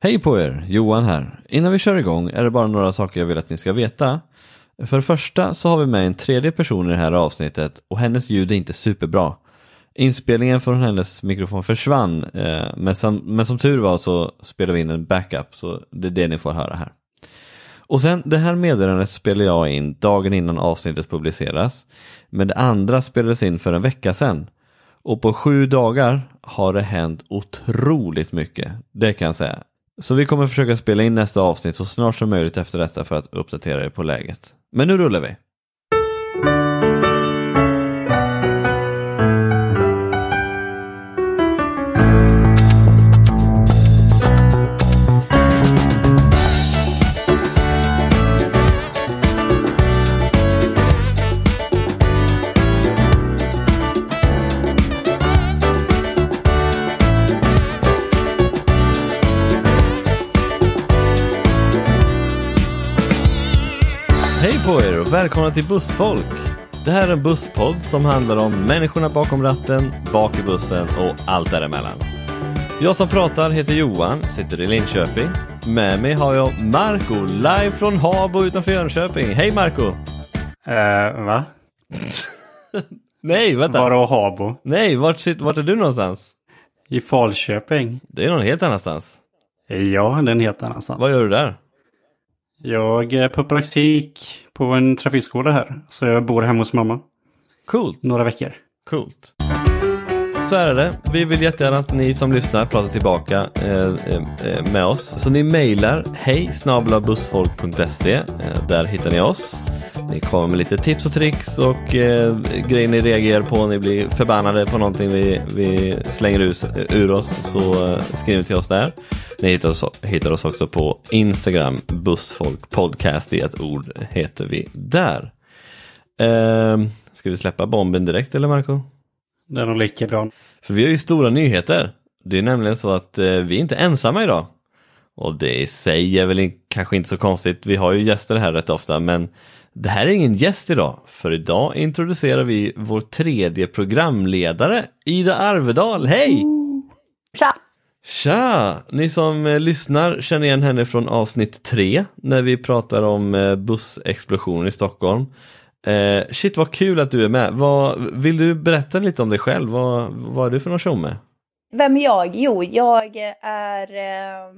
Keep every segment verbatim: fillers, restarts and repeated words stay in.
Hej på er, Johan här. Innan vi kör igång är det bara några saker jag vill att ni ska veta. För det första så har vi med en tredje person i det här avsnittet och hennes ljud är inte superbra. Inspelningen från hennes mikrofon försvann, eh, men, som, men som tur var så spelade vi in en backup, så det är det ni får höra här. Och sen, det här meddelandet spelar jag in dagen innan avsnittet publiceras, men det andra spelades in för en vecka sedan. Och på sju dagar har det hänt otroligt mycket, det kan jag säga. Så vi kommer försöka spela in nästa avsnitt så snart som möjligt efter detta för att uppdatera er på läget. Men nu rullar vi! På er och välkomna till Bussfolk. Det här är en busspodd som handlar om människorna bakom ratten, bak i bussen och allt däremellan. Jag som pratar heter Johan, sitter i Linköping. Med mig har jag Marco, live från Habo utanför Jönköping. Hej Marco! Uh, va? Nej, vänta. Var Habo? Nej, vart, vart är du någonstans? I Falköping. Det är någon helt annanstans. Ja, det är en helt annanstans. Vad gör du där? Jag är på praktik på en trafikskola här. Så jag bor hemma hos mamma. Coolt. Några veckor. Coolt. Så är det. Vi vill jättegärna att ni som lyssnar pratar tillbaka eh, eh, med oss. Så ni mejlar hej snabel-a bussfolk punkt se. Eh, där hittar ni oss. Ni kommer med lite tips och tricks och eh, grejer ni reagerar på. Ni blir förbannade på någonting vi, vi slänger ur, ur oss. Så eh, skriv till oss där. Ni hittar oss, hittar oss också på Instagram. Bussfolk podcast i ett ord heter vi där. Eh, ska vi släppa bomben direkt eller Marco? Det är nog lika bra. För vi har ju stora nyheter. Det är nämligen så att eh, vi är inte ensamma idag. Och det i sig är väl in, kanske inte så konstigt. Vi har ju gäster här rätt ofta. Men det här är ingen gäst idag. För idag introducerar vi vår tredje programledare. Ida Arvedal. Hej! Tja! Tja! Ni som eh, lyssnar känner igen henne från avsnitt tre. När vi pratar om eh, bussexplosionen i Stockholm. Eh, shit, vad kul att du är med. Vad, vill du berätta lite om dig själv? Vad, vad är du för någon tjomme? Vem är jag? Jo, jag är eh,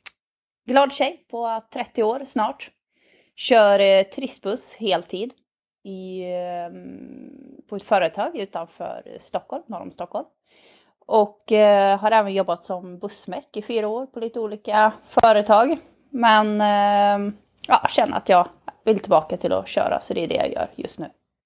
glad tjej på trettio år snart. Kör eh, turistbuss heltid i, eh, på ett företag utanför Stockholm, norr om Stockholm. Och eh, har även jobbat som bussmäck i fyra år på lite olika företag. Men eh, ja, känner att jag vill tillbaka till att köra, så det är det jag gör just nu.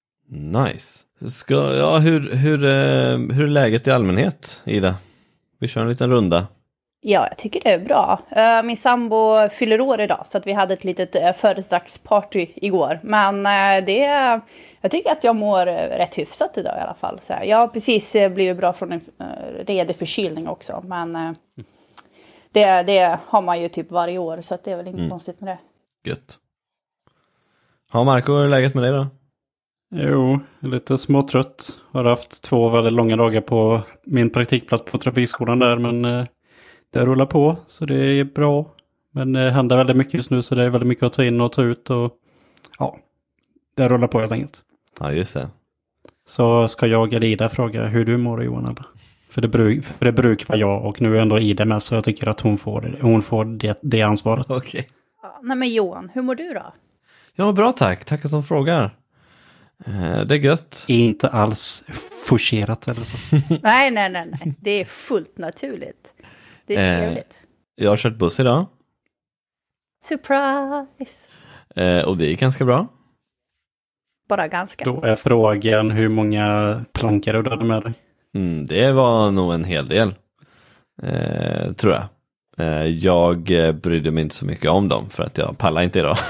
Nice. Ska, ja, hur, hur, eh, hur är läget i allmänhet, Ida? Vi kör en liten runda. Ja, jag tycker det är bra. Uh, min sambo fyller år idag, så att vi hade ett litet uh, födelsedagsparty igår. Men uh, det, jag tycker att jag mår uh, rätt hyfsat idag i alla fall. Så jag har precis uh, blivit bra från en uh, redig förkylning också. Men uh, det, det har man ju typ varje år, så att det är väl inget mm. konstigt med det. Gött. Ja, Marco, hur är läget med dig då? Jo, lite småtrött. Har haft två väldigt långa dagar på min praktikplats på trafikskolan där, men uh, det rullar på, så det är bra. Men det händer väldigt mycket just nu, så det är väldigt mycket att ta in och ta ut. Och ja, det rullar på helt enkelt. Ja, just det. Så ska jag eller Ida fråga hur du mår, Johan? Eller? För, det bruk, för det brukar vara jag, och nu är ändå Ida med, så jag tycker att hon får, hon får det, det ansvaret. Okej. Okay. Ja, nej men Johan, hur mår du då? Ja, bra tack. Tackar som frågar. Eh, det är gött. Inte alls forcerat eller så. nej, nej, nej, nej. Det är fullt naturligt. Det är trevligt. Eh, jag har kört buss idag. Surprise! Eh, och det är ganska bra. Bara ganska. Då är frågan hur många plankar du hade med dig? Mm, det var nog en hel del. Eh, tror jag. Eh, jag brydde mig inte så mycket om dem för att jag pallar inte idag.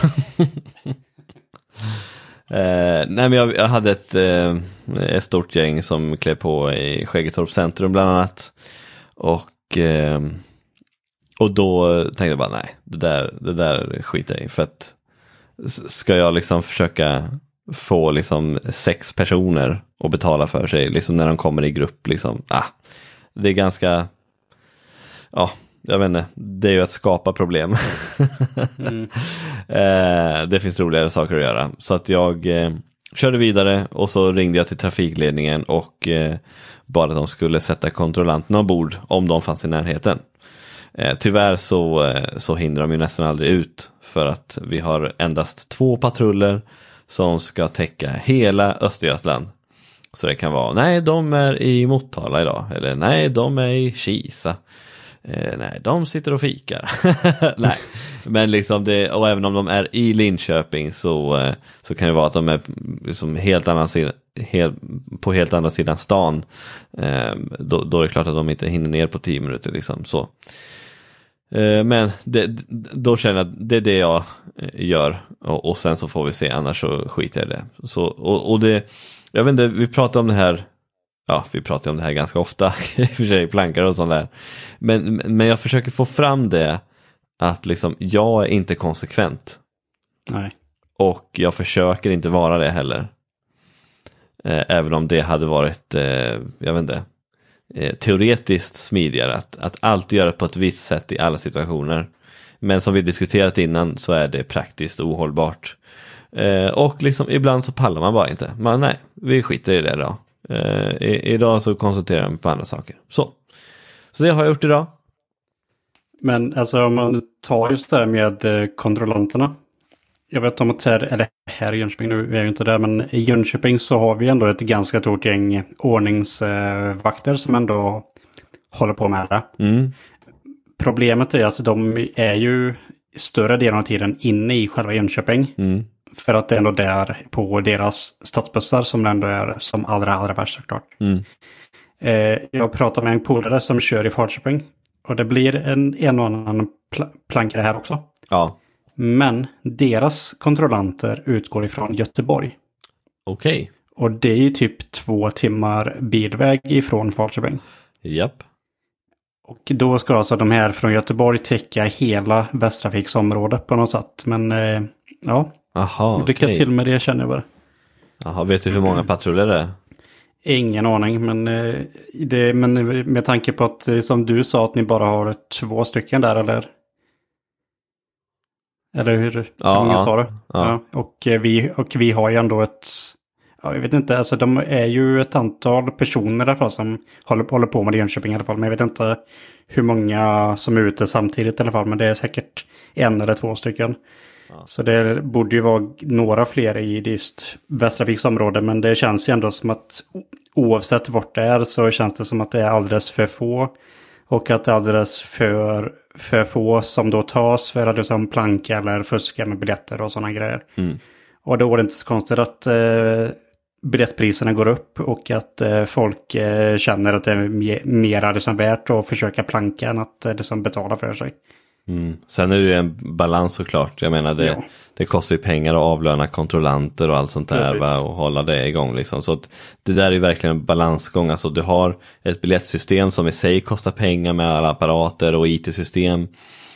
eh, nej men jag, jag hade ett, eh, ett stort gäng som klev på i Skäggetorp centrum bland annat. Och eh, och då tänkte jag bara nej, det där, det där skiter jag i. För att ska jag liksom försöka få liksom sex personer att betala för sig liksom när de kommer i grupp liksom, ah, det är ganska ja, jag vet inte, det är ju att skapa problem. mm. eh, det finns roligare saker att göra. Så att jag eh, körde vidare och så ringde jag till trafikledningen och eh, bara att de skulle sätta kontrollanterna ombord om de fanns i närheten. Eh, tyvärr så, eh, så hindrar de ju nästan aldrig ut för att vi har endast två patruller som ska täcka hela Östergötland. Så det kan vara, nej de är i Motala idag, eller nej de är i Kisa, eh, nej de sitter och fikar. Nej, men liksom det, och även om de är i Linköping så, eh, så kan det vara att de är liksom helt annan sida, helt, på helt andra sidan stan. Eh, då, då är det klart att de inte hinner ner på tio minuter liksom så. Men det, då känner jag att det är det jag gör och, och sen så får vi se, annars så skiter jag i det. Så, och, och det, jag vet inte, vi pratar om det här, ja vi pratar om det här ganska ofta i och för sig, plankar och sånt där. Men, men jag försöker få fram det att liksom jag är inte konsekvent. Nej. Och jag försöker inte vara det heller. Även om det hade varit, jag vet inte, teoretiskt smidigare att, att alltid göra på ett visst sätt i alla situationer. Men som vi diskuterat innan så är det praktiskt ohållbart. Eh, och liksom ibland så pallar man bara inte. Man, nej, vi skiter i det då. Eh, i, idag så koncentrerar jag mig på andra saker. Så. Så det har jag gjort idag. Men alltså om man tar just det här med eh, kontrollanterna. Jag vet om att här, eller här i Jönköping, nu är jag ju inte där, men i Jönköping så har vi ändå ett ganska stort gäng ordningsvakter eh, som ändå håller på med det. Mm. Problemet är att de är ju större delen av tiden inne i själva Jönköping. Mm. För att det är ändå där på deras stadsbussar som ändå är som allra, allra värst såklart. Mm. Eh, jag pratar med en polare som kör i Falköping. Och det blir en, en och annan pl- plankare här också. Ja. Men deras kontrollanter utgår ifrån Göteborg. Okej. Okay. Och det är ju typ två timmar bilväg ifrån Falköping. Japp. Och då ska alltså de här från Göteborg täcka hela Västtrafiksområdet på något sätt. Men eh, ja, aha, lycka okay. till med det känner jag bara. Jaha, vet du hur många patruller det är? Ingen aning, men, eh, det, men med tanke på att eh, som du sa att ni bara har två stycken där, eller? Eller hur? Ja, ja, sa det? ja. Ja. Och, eh, vi, och vi har ju ändå ett, ja, jag vet inte, alltså de är ju ett antal personer i alla fall som håller, håller på med det i Jönköping i alla fall. Men jag vet inte hur många som är ute samtidigt i alla fall, men det är säkert en eller två stycken. Ja. Så det borde ju vara några fler i just Västtrafiksområde, men det känns ju ändå som att oavsett vart det är så känns det som att det är alldeles för få och att det är alldeles för, för få som då tas för att liksom planka eller fuska med biljetter och sådana grejer. Mm. Och då är det inte så konstigt att eh, biljettpriserna går upp och att eh, folk eh, känner att det är mer, mer liksom värt att försöka planka än att eh, liksom betala för sig. Mm. Sen är det ju en balans såklart. Jag menar det, ja. Det kostar ju pengar att avlöna kontrollanter och allt sånt där, va? Och hålla det igång liksom. Så att det där är ju verkligen en balansgång. Alltså du har ett biljettsystem som i sig kostar pengar med alla apparater och I T-system.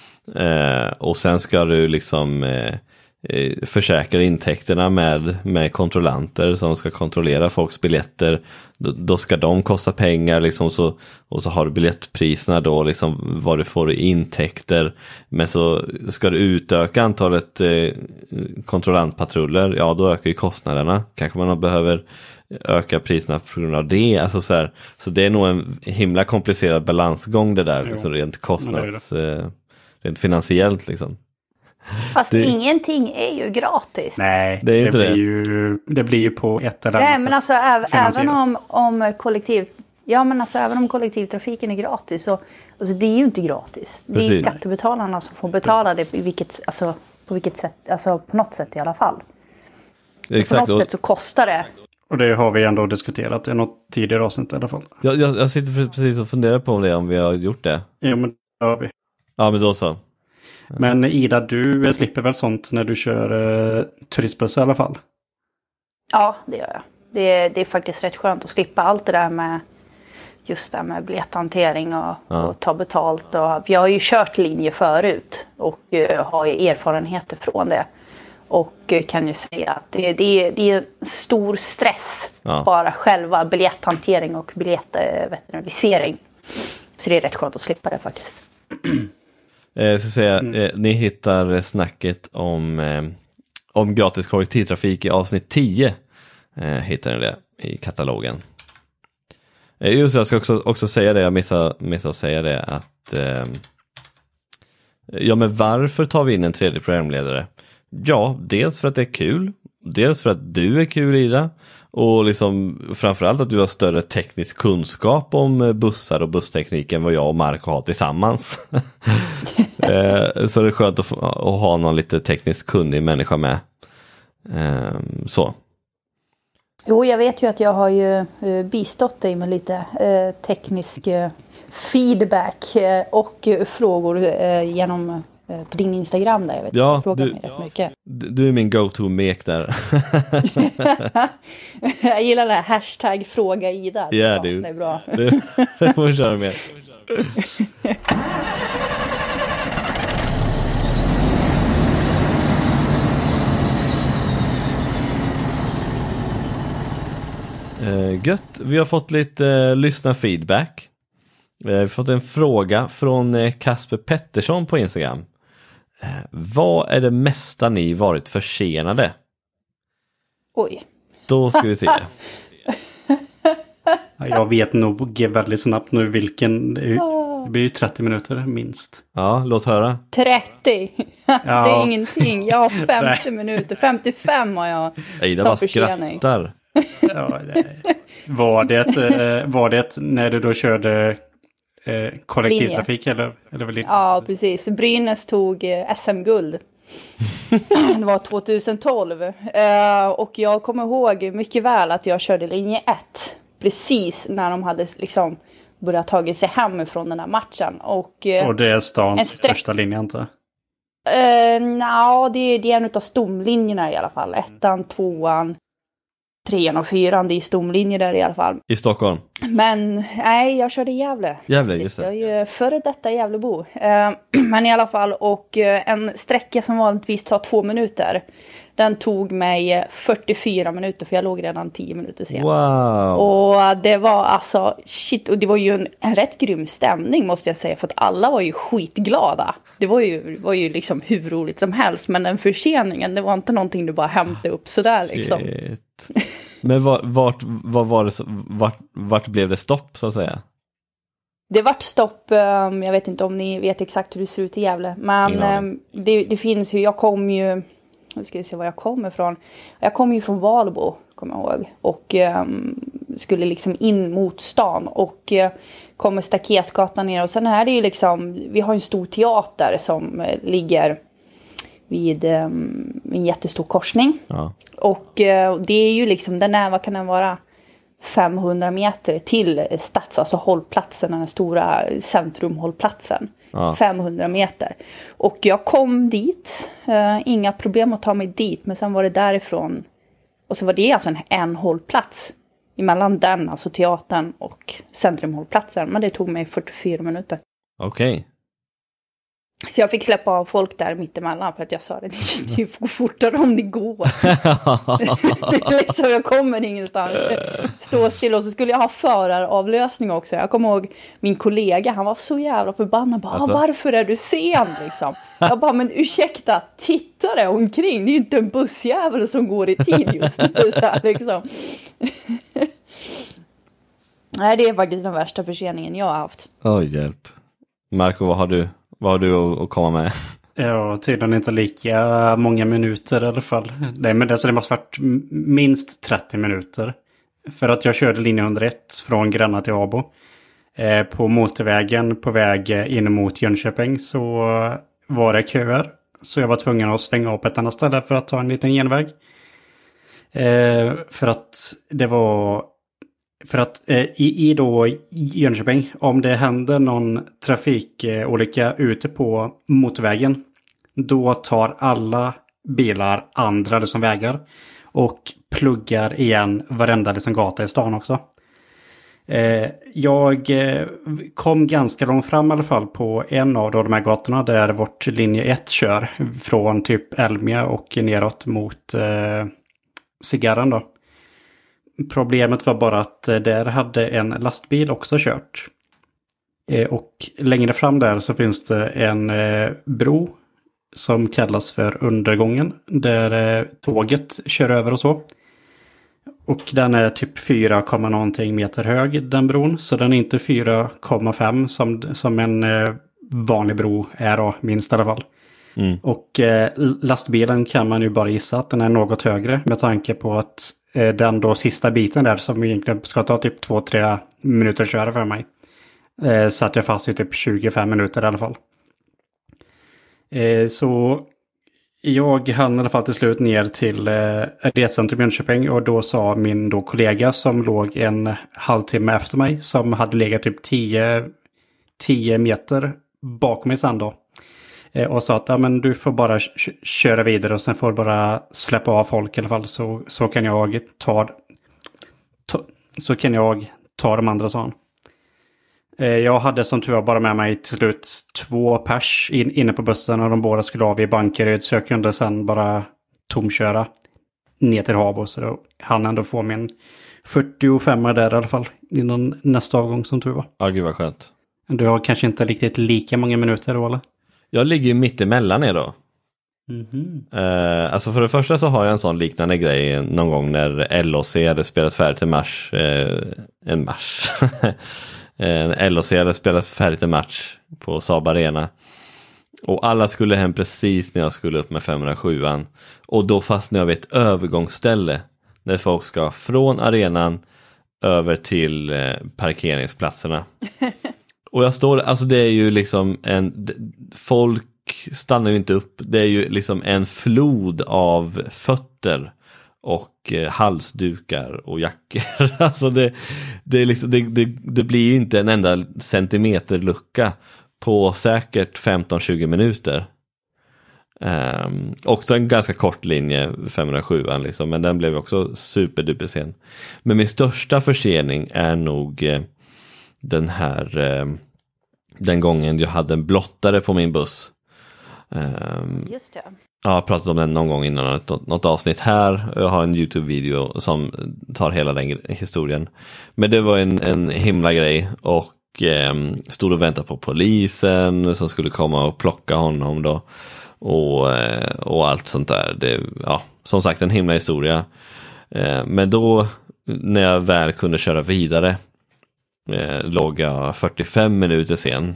Eh, och sen ska du liksom eh, försäkra intäkterna med, med kontrollanter som ska kontrollera folks biljetter. Då, då ska de kosta pengar liksom, så, och så har du biljettpriserna då liksom, vad du får i intäkter, men så ska du utöka antalet eh, kontrollantpatruller, ja då ökar ju kostnaderna, kanske man behöver öka priserna på grund av det, alltså så här, så det är nog en himla komplicerad balansgång det där, liksom, rent kostnads eh, rent finansiellt liksom. Fast det... ingenting är ju gratis. Nej, det, är inte det, blir det. Ju, det blir ju på ett eller annat Nej, men alltså äv, sätt även om, om kollektiv, ja men alltså även om kollektivtrafiken är gratis så alltså det är ju inte gratis. Det är ju skattebetalarna som får betala det i vilket, alltså, på vilket sätt, alltså på något sätt i alla fall. Exakt. På något sätt så kostar det. Och det har vi ändå diskuterat i något tidigare avsnitt i alla fall. Jag, jag, jag sitter precis och funderar på om det, om vi har gjort det. Ja, men det har vi. Ja, men då så. Men Ida, du slipper väl sånt när du kör eh, turistbuss i alla fall? Ja, det gör jag. Det är, det är faktiskt rätt skönt att slippa allt det där med just det med biljetthantering och, ja. och ta betalt. Och, jag har ju kört linje förut och uh, har ju erfarenheter från det. Och uh, kan ju säga att det, det, är, det är stor stress, ja. bara själva biljetthantering och biljettveterinalisering. Så det är rätt skönt att slippa det faktiskt. Eh, så säga, mm. eh, ni hittar snacket om, eh, om gratis kollektivtrafik i avsnitt tio. Eh, hittar ni det i katalogen. Eh, just jag ska också, också säga det, jag missade, missade att säga det, att eh, ja, men varför tar vi in en tredje programledare? Ja, dels för att det är kul, dels för att du är kul, Ida, och liksom framförallt att du har större teknisk kunskap om bussar och bussteknik än vad jag och Marco har tillsammans. eh, så det är skönt att, få, att ha någon lite tekniskt kunnig människa med. Eh, så. Jo, jag vet ju att jag har ju uh, bistått dig med lite uh, teknisk uh, feedback uh, och uh, frågor uh, genom uh, på din Instagram där. Jag vet, ja, frågar du, mig rätt mycket. Du är min go-to-mek där. Jag gillar det här hashtag fråga Ida. Ja, yeah, du. Det är bra. Det, det får vi köra med. Uh, gött, vi har fått lite uh, lyssnarfeedback. Uh, vi har fått en fråga från uh, Kasper Pettersson på Instagram. Uh, vad är det mesta ni varit försenade? Oj. Då ska vi se. Jag vet nog väldigt snabbt nu vilken. Det blir ju trettio minuter minst. Ja, låt höra. trettio. Ja. Det är ingenting. Jag har femtio minuter. femtiofem har jag. Ida bara skrattar. Ja, var, det, var det när du då körde eh, kollektivtrafik eller, eller väl? Ja, precis. Brynäs tog eh, S M-guld. Det var tjugohundratolv. Eh, och jag kommer ihåg mycket väl att jag körde linje ett. Precis när de hade liksom börjat tagit sig hem från den här matchen. Och, eh, och det är stans strä- största linje, inte? Eh, Nja, det, det är en av stomlinjerna i alla fall. Ettan, tvåan. Trean och fyran, det är stomlinjer där i alla fall. I Stockholm? Men nej, jag körde i Gävle. Gävle, just det. Jag är ju före detta Gävlebo. Eh, men i alla fall, och eh, en sträcka som vanligtvis tar två minuter. Den tog mig fyrtiofyra minuter, för jag låg redan tio minuter sen. Wow! Och det var alltså, shit, och det var ju en, en rätt grym stämning måste jag säga. För att alla var ju skitglada. Det var ju, var ju liksom hur roligt som helst. Men den förseningen, det var inte någonting du bara hämtade upp sådär liksom. Shit. Men vart, vart, vad var det, vart, vart blev det stopp så att säga? Det vart stopp, um, jag vet inte om ni vet exakt hur det ser ut i Gävle. Men um, det, det finns ju, jag kom ju, nu ska vi se var jag kommer ifrån. Jag kom ju från Valbo, kommer jag ihåg. Och um, skulle liksom in mot stan. Och uh, kommer Staketgatan ner. Och sen är det ju liksom, vi har en stor teater som uh, ligger vid um, en jättestor korsning. Ja. Och uh, det är ju liksom, den är, vad kan den vara? femhundra meter till stads, alltså hållplatsen, den stora centrumhållplatsen. Ja. femhundra meter. Och jag kom dit. Uh, inga problem att ta mig dit. Men sen var det därifrån. Och så var det alltså en, en hållplats. Emellan den, alltså teatern och centrumhållplatsen. Men det tog mig fyrtiofyra minuter. Okej. Okay. Så jag fick släppa av folk där mittemellan för att jag sa det, det går fortare om det går. Det är liksom, jag kommer ingenstans. Stå still, och så skulle jag ha föraravlösning också. Jag kommer ihåg min kollega, han var så jävla förbannad. Bara, alltså? Varför är du sen liksom? Jag bara, men ursäkta, titta dig omkring. Det är ju inte en bussjävel som går i tid just nu. Så här, liksom. Nej, det är faktiskt den värsta förseningen jag har haft. Oj, oh, hjälp. Marco, vad har du? Vad har du att komma med? Ja, tydligen inte lika många minuter i alla fall. Nej, men det, så det måste varit minst trettio minuter. För att jag körde linje hundraett från Gränna till Abo. Eh, på motorvägen på väg in mot Jönköping så var det köer. Så jag var tvungen att svänga upp ett annat ställe för att ta en liten genväg. Eh, för att det var... För att eh, i, i då Jönköping, om det händer någon trafikolycka ute på motorvägen, då tar alla bilar andra liksom vägar och pluggar igen varenda liksom gata i stan också. Eh, jag eh, kom ganska långt fram i alla fall på en av då de här gatorna där vårt linje ett kör från typ Elmia och neråt mot eh, Cigarren då. Problemet var bara att där hade en lastbil också kört. Eh, och längre fram där så finns det en eh, bro som kallas för undergången. Där eh, tåget kör över och så. Och den är typ fyra, någonting meter hög, den bron. Så den är inte fyra komma fem som, som en eh, vanlig bro är då, minst i alla fall. Mm. Och eh, lastbilen kan man ju bara gissa att den är något högre. Med tanke på att eh, den då sista biten där som egentligen ska ta typ två tre minuter att köra för mig. Eh, satt jag fast i typ tjugofem minuter i alla fall. Eh, så... Jag hann i alla fall till slut ner till eh, resan till Jönköping och då sa min då kollega som låg en halvtimme efter mig som hade legat typ tio meter bakom mig sen då. Eh, och sa att ja, men du får bara köra vidare och sen får du bara släppa av folk i alla fall så, så kan jag ta, ta så kan jag ta de andra, sa han. Jag hade som tur var bara med mig till slut två pers in, inne på bussen och de båda skulle av i Bankeryd så jag kunde sen bara tomköra ner till Habo så då hann ändå få min fyrtiofem där i alla fall innan nästa avgång som tur var. Ja, gud vad skönt. Du har kanske inte riktigt lika många minuter då, eller? Jag ligger ju mitt emellan er då. Mm-hmm. Eh, alltså för det första så har jag en sån liknande grej någon gång när L O C hade spelat färdigt en match. Eh, en match. L O C hade spelat färdigt en match på Saab Arena. Och alla skulle hem precis när jag skulle upp med femhundrasjuan. Och då fastnade jag vid ett övergångsställe. Där folk ska från arenan över till eh, parkeringsplatserna. Och jag står, alltså det är ju liksom en, folk stannar ju inte upp. Det är ju liksom en flod av fötter och eh, halsdukar och jackor. Alltså det, det, är liksom, det, det, det blir ju inte en enda centimeter lucka på säkert femton till tjugo minuter. Um, också en ganska kort linje femhundrasjuan liksom, men den blev också superduper sen. Men min största försening är nog eh, den här eh, den gången jag hade en blottare på min buss. Um, Just det. Jag har pratat om den någon gång innan något, något avsnitt här. Jag har en YouTube-video som tar hela den historien. Men det var en, en himla grej. Och eh, stod och väntade på polisen som skulle komma och plocka honom då. Och, eh, och allt sånt där. Det, ja, som sagt, en himla historia. Eh, men då när jag väl kunde köra vidare eh, låg jag fyrtiofem minuter sen.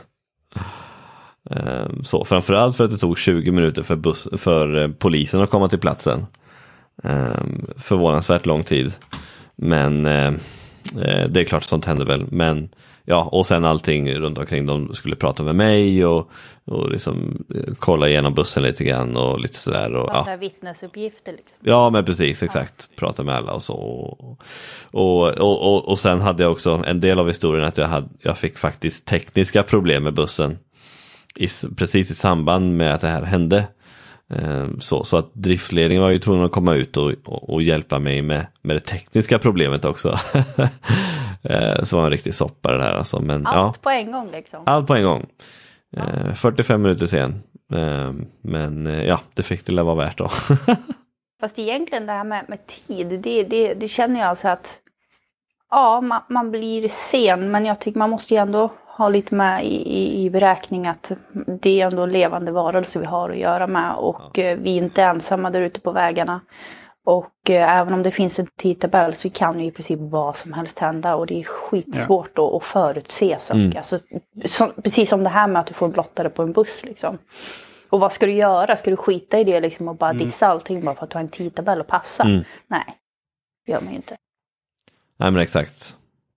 Så framförallt för att det tog tjugo minuter för, buss, för polisen att komma till platsen. Förvånansvärt lång tid. Men det är klart sånt händer väl. Men ja, och sen allting runt omkring. De skulle prata med mig och, och liksom kolla igenom bussen lite grann och lite sådär. Och, ja. Ja. Vittnesuppgifter liksom. Ja, men precis, exakt. Prata med alla och så. Och, och, och, och, och sen hade jag också en del av historien att jag, hade, jag fick faktiskt tekniska problem med bussen. I, precis i samband med att det här hände. Så, så att driftledningen var ju tvungen att komma ut och, och, och hjälpa mig med, med det tekniska problemet också. Så var en riktig soppa det här alltså. Men, allt ja, på en gång liksom. Allt på en gång. Ja. fyrtiofem minuter sen. Men ja, det fick det vara värt då. Fast egentligen det här med, med tid, det, det, det känner jag alltså att ja, man, man blir sen, men jag tycker man måste ju ändå ha lite med i, i, i beräkning att det är ändå levande varelser vi har att göra med och ja. eh, vi är inte ensamma där ute på vägarna. Och eh, även om det finns en tidtabell så kan ju i princip vad som helst hända och det är skitsvårt ja. att, att förutse saker. Mm. Alltså, som, precis som det här med att du får blottare på en buss liksom. Och vad ska du göra? Ska du skita i det liksom och bara mm. dissa allting bara för att ha en tidtabell och passa? Mm. Nej, det gör man ju inte. Nej, men exakt.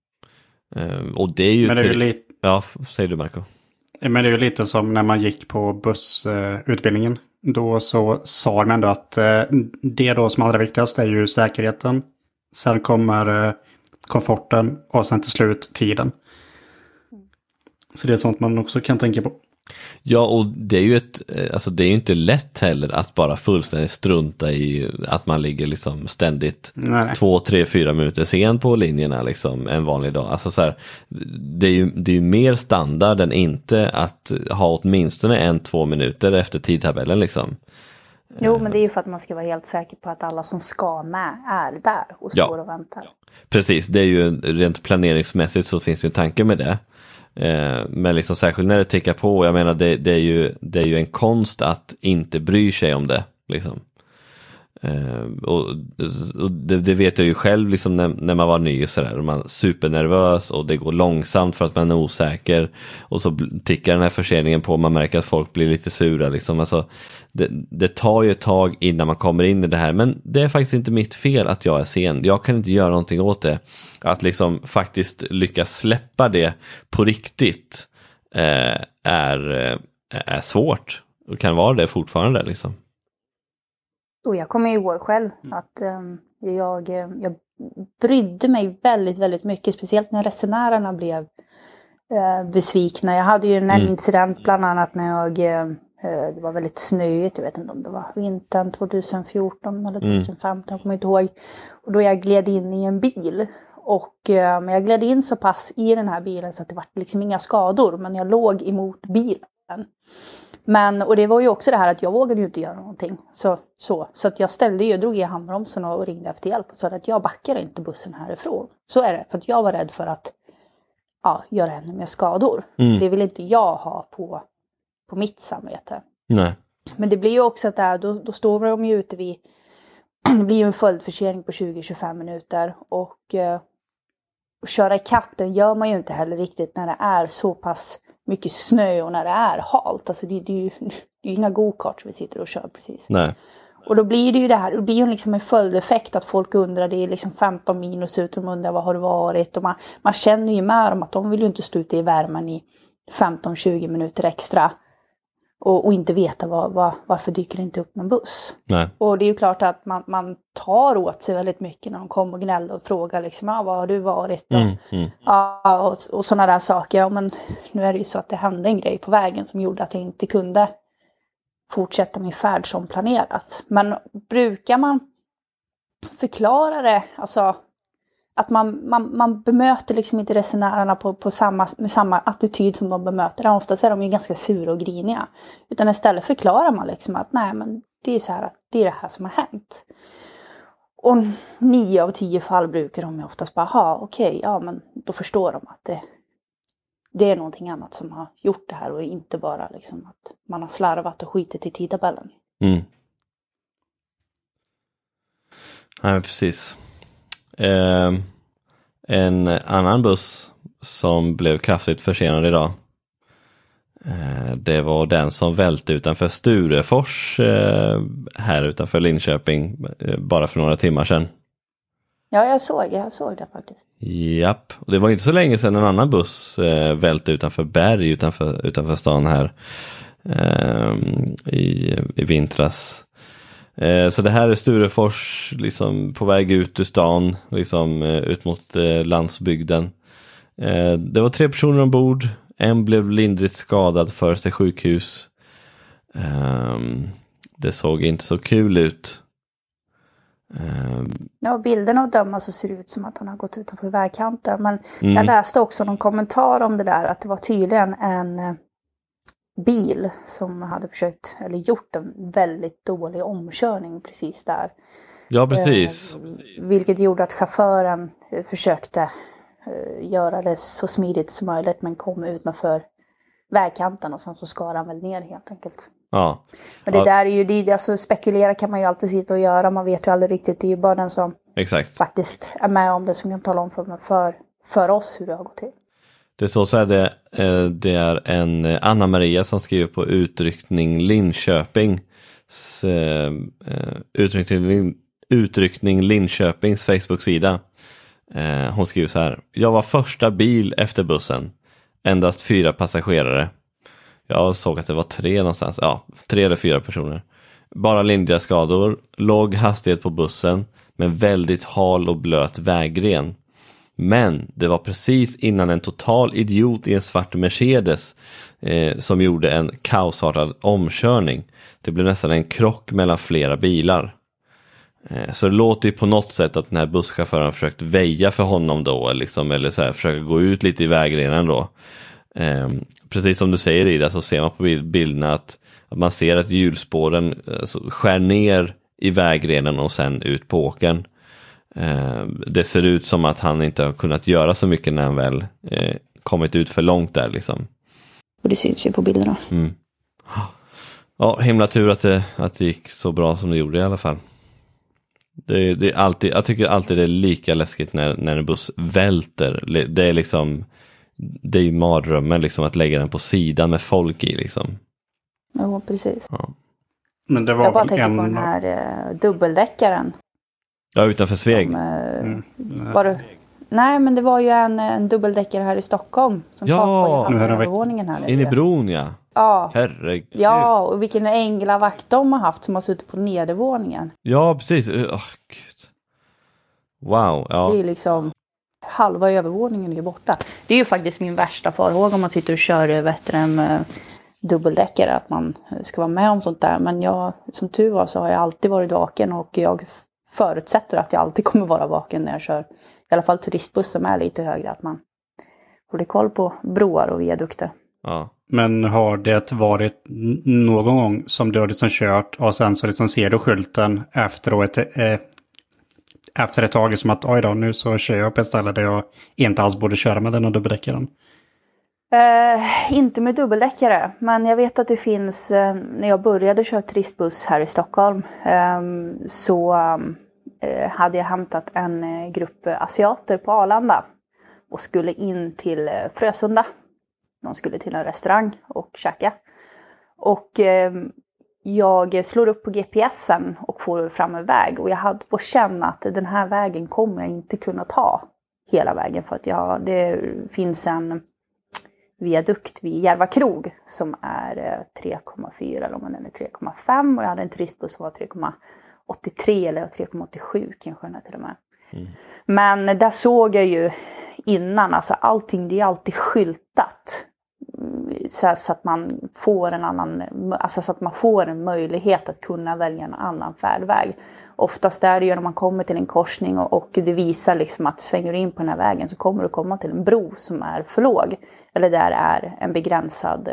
Uh, och det är ju... Men det är ju lite... Ja, säger du Marco. Men det är ju lite som när man gick på bussutbildningen. Uh, då så sa de ändå att uh, det då som allra viktigast är ju säkerheten. Sen kommer uh, komforten och sen till slut tiden. Så det är sånt man också kan tänka på. Ja, och det är ju ett, alltså det är ju inte lätt heller att bara fullständigt strunta i att man ligger liksom ständigt Nej. två, tre, fyra minuter sen på linjerna liksom en vanlig dag. Alltså så här, det är ju, det är ju mer standard än inte att ha åtminstone en, två minuter efter tidtabellen liksom. Jo, men det är ju för att man ska vara helt säker på att alla som ska med är där och står ja. och väntar. Precis, det är ju rent planeringsmässigt så finns det ju en tanke med det. Eh, men liksom särskilt när det tickar på, jag menar det, det, är ju, det är ju en konst att inte bry sig om det liksom. Uh, och, och det, det vet jag ju själv liksom när, när man var ny och sådär, man är supernervös och det går långsamt för att man är osäker och så tickar den här förseningen på, man märker att folk blir lite sura liksom. Alltså, det, det tar ju ett tag innan man kommer in i det här, men det är faktiskt inte mitt fel att jag är sen, jag kan inte göra någonting åt det. Att liksom faktiskt lyckas släppa det på riktigt uh, är, uh, är svårt och kan vara det fortfarande liksom. Och jag kommer ihåg själv att um, jag, jag brydde mig väldigt, väldigt mycket. Speciellt när resenärerna blev uh, besvikna. Jag hade ju en mm. incident bland annat när jag, uh, det var väldigt snöigt. Jag vet inte om det var vintern tjugohundrafjorton eller tjugohundrafemton, jag kommer inte ihåg. Och då jag gled in i en bil. Och uh, men jag gled in så pass i den här bilen så att det var liksom inga skador. Men jag låg emot bilen. Men, och det var ju också det här att jag vågade ju inte göra någonting. Så, så, så att jag ställde ju, drog i handbromsen och ringde efter hjälp. Och sa att jag backar inte bussen härifrån. Så är det, för att jag var rädd för att ja, göra ännu mer skador. Mm. Det vill inte jag ha på, på mitt samvete. Nej. Men det blir ju också att där, då, då står de ju ute vid, det blir ju en följdförsening på tjugo till tjugofem minuter. Och, och köra i katten gör man ju inte heller riktigt när det är så pass mycket snö och när det är halt. Alltså det, det är ju det är inga go-karts vi sitter och kör precis. Nej. Och då blir det ju det här, det blir ju liksom en följdeffekt att folk undrar, det är liksom femton minus ut, de undrar vad har det varit. Och man, man känner ju med dem att de vill ju inte stå ute i värmen i femton till tjugo minuter extra. Och, och inte veta vad, vad, varför dyker det inte upp någon buss. Nej. Och det är ju klart att man, man tar åt sig väldigt mycket när de kommer och gnäller och frågar liksom, ja, vad har du varit? Och, mm, mm. ja, och, och sådana där saker. Ja, men nu är det ju så att det hände en grej på vägen som gjorde att jag inte kunde fortsätta min färd som planerat. Men brukar man förklara det, alltså att man, man, man bemöter liksom inte resenärerna på, på samma, med samma attityd som de bemöter. Oftast är de ju ganska sura och griniga. Utan istället förklarar man liksom att nej, men det är så här, det är det här som har hänt. Och nio av tio fall brukar de ju oftast bara, ha okej, okay, ja men då förstår de att det, det är någonting annat som har gjort det här och inte bara liksom att man har slarvat och skitit i tidtabellen. Mm. Nej, precis. Eh, en annan buss som blev kraftigt försenad idag, eh, det var den som välte utanför Sturefors eh, här utanför Linköping eh, bara för några timmar sedan. Ja, jag såg, jag såg det faktiskt. Japp, och det var inte så länge sedan en annan buss eh, välte utanför Berg utanför, utanför stan här eh, i, i vintras. Eh, så det här är Sturefors liksom på väg ut ur stan, liksom eh, ut mot eh, landsbygden. Eh, det var tre personer ombord, en blev lindrigt skadad, först till sjukhus. Eh, det såg inte så kul ut. Eh, ja, bilderna att döma så ser det ut som att han har gått utanför vägkanten. Men mm. jag läste också någon kommentar om det där, att det var tydligen en bil som hade försökt eller gjort en väldigt dålig omkörning precis där. Ja, precis. Eh, vilket gjorde att chauffören eh, försökte eh, göra det så smidigt som möjligt, men kom utanför vägkanten och sen så skar han väl ner helt enkelt. Ja. Men det ja. där är ju, det, alltså spekulera kan man ju alltid sitta och göra, man vet ju aldrig riktigt, det är ju bara den som Exakt. faktiskt är med om det som kan tala om för, för, för oss hur det har gått till. Det står så här, det, det är en Anna Maria som skriver på Utryckning Linköping. Utryckning, Utryckning Linköpings Facebook-sida. Hon skriver så här: jag var första bil efter bussen. Endast fyra passagerare. Jag såg att det var tre någonstans. Ja, tre eller fyra personer. Bara lindriga skador. Låg hastighet på bussen med väldigt hal och blöt vägren. Men det var precis innan en total idiot i en svart Mercedes eh, som gjorde en kaosartad omkörning. Det blev nästan en krock mellan flera bilar. Eh, så det låter ju på något sätt att den här busschauffören försökt väja för honom då. Liksom, eller så här, försöka gå ut lite i vägrenen då. Eh, precis som du säger i det, så ser man på bilderna att, att man ser att hjulspåren alltså, skär ner i vägrenen och sen ut på åkern. Eh, det ser ut som att han inte har kunnat göra så mycket när han väl eh, kommit ut för långt där liksom. Och det syns ju på bilderna. Mm. Ja, himla tur att det, att det gick så bra som det gjorde i alla fall. Det, det är alltid, jag tycker alltid det är lika läskigt när, när en buss välter. Det är liksom, det är ju mardrömmen liksom att lägga den på sidan med folk i liksom. Ja, precis. Ja. Men det var Jag bara väl tänker en... på den här eh, dubbeldäckaren. Ja, utanför Sveg. Som, eh, Mm. var det, nej, men det var ju en, en dubbeldäckare här i Stockholm. Som Ja, kapade nu är det övervåningen här. In i bron, ja. Ja. Herregud. Ja, och vilken änglavakt de har haft som har suttit på nedervåningen. Ja, precis. Oh, Gud. Wow, ja. Det är liksom halva övervåningen är borta. Det är ju faktiskt min värsta farhåga om man sitter och kör vet en uh, dubbeldäckare, att man ska vara med om sånt där. Men jag, som tur var så har jag alltid varit vaken och jag förutsätter att jag alltid kommer vara vaken när jag kör. I alla fall turistbuss som är lite högre, att man håller koll på broar och viadukter. Ja. Men har det varit n- någon gång som du har liksom kört och sen så liksom ser du skylten efter ett, eh, efter ett tag som att oj då, nu så kör jag på ett ställe där jag inte alls borde köra med den och dubbeldäckaren? Eh, inte med dubbeldäckare, men jag vet att det finns, eh, när jag började köra turistbuss här i Stockholm eh, så eh, hade jag hämtat en eh, grupp asiater på Arlanda och skulle in till eh, Frösunda. De skulle till en restaurang och käka. Och eh, jag slår upp på G P S'en och får fram en väg. Och jag hade på känna att den här vägen kommer jag inte kunna ta hela vägen. För att jag, det finns en viadukt vid Järva krog som är eh, tre komma fyra eller om den är tre komma fem. Och jag hade en turistbuss som var tre komma åttiotre eller tre komma åttiosju kanske till och med. Mm. Men där såg jag ju innan, alltså allting, det är alltid skyltat. Så, så att man får en annan, alltså så att man får en möjlighet att kunna välja en annan färdväg. Oftast är det ju när man kommer till en korsning och, och det visar liksom att svänger du in på den här vägen så kommer du komma till en bro som är för låg. Eller där är en begränsad,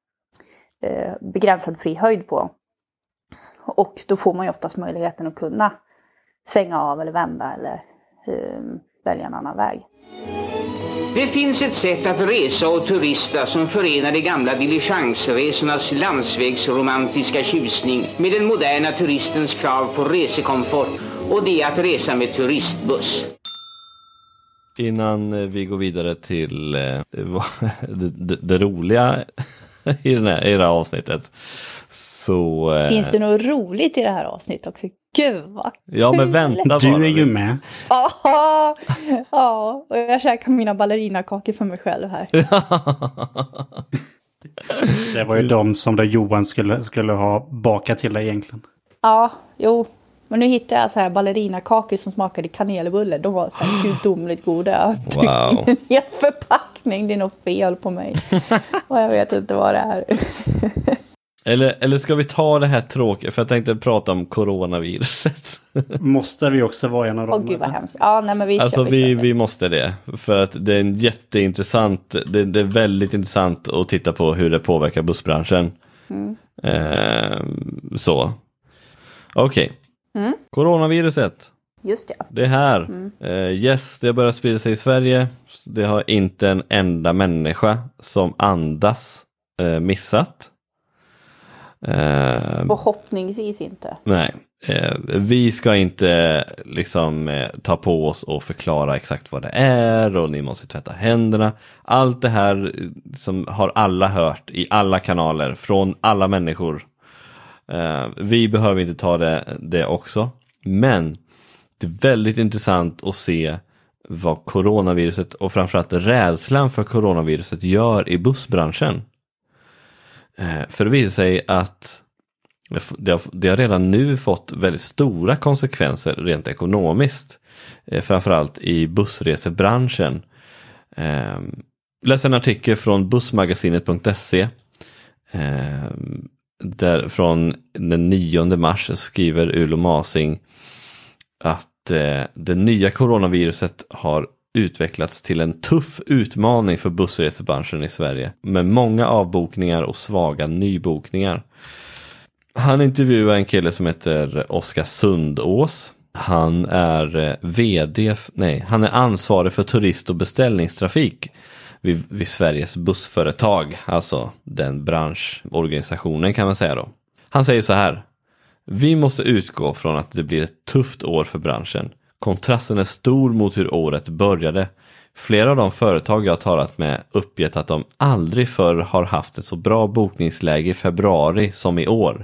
eh, begränsad fri höjd på. Och då får man ju oftast möjligheten att kunna svänga av eller vända eller eh, välja en annan väg. Det finns ett sätt att resa och turista som förenar de gamla diligensresornas landsvägsromantiska tjusning med den moderna turistens krav på resekomfort, och det är att resa med turistbuss. Innan vi går vidare till eh, det, det, det roliga i, den här, i det här avsnittet så... Eh, Finns det något roligt i det här avsnittet också? Gud vad Ja, men vänta bara. Du är ju med. Ja, ja, och jag käkar mina ballerinakakor för mig själv här. Det var ju de som då Johan skulle, skulle ha bakat till dig egentligen. Ja, jo. Men nu hittade jag så här ballerinakakor som smakade kanelbulle. De var så här gudomligt goda. Wow. En hel förpackning, det är något fel på mig. Och jag vet inte vad det är. Eller, eller ska vi ta det här tråkiga? För jag tänkte prata om coronaviruset. Måste vi också vara en av dem? Åh gud vad hemskt. Ja, nej, men vi Alltså vi, vi, vi måste det. För att det är en jätteintressant, det, det är väldigt intressant att titta på hur det påverkar bussbranschen. Mm. Eh, så. Okej. Okay. Mm. Coronaviruset. Just det. Det är här. Mm. Eh, yes, det har börjat sprida sig i Sverige. Det har inte en enda människa som andas eh, missat. Eh, Förhoppningsvis inte. Nej. Eh, vi ska inte liksom eh, ta på oss och förklara exakt vad det är och ni måste tvätta händerna. Allt det här som har alla hört i alla kanaler från alla människor. Eh, vi behöver inte ta det, det också. Men det är väldigt intressant att se vad coronaviruset och framförallt rädslan för coronaviruset gör i bussbranschen. Eh, för det visar sig att det har, det har redan nu fått väldigt stora konsekvenser rent ekonomiskt. Eh, framförallt i bussresebranschen. Eh, läs en artikel från bussmagasinet punkt se. Eh, där från den nionde mars skriver Ulo Masing att eh, det nya coronaviruset har utvecklats till en tuff utmaning för bussresebranschen i Sverige. Med många avbokningar och svaga nybokningar. Han intervjuar en kille som heter Oskar Sundås. Han är vd, nej, han är ansvarig för turist- och beställningstrafik vid, vid Sveriges bussföretag, alltså den branschorganisationen kan man säga då. Han säger så här: vi måste utgå från att det blir ett tufft år för branschen. Kontrasten är stor mot hur året började. Flera av de företag jag har talat med uppgett att de aldrig förr har haft ett så bra bokningsläge i februari som i år.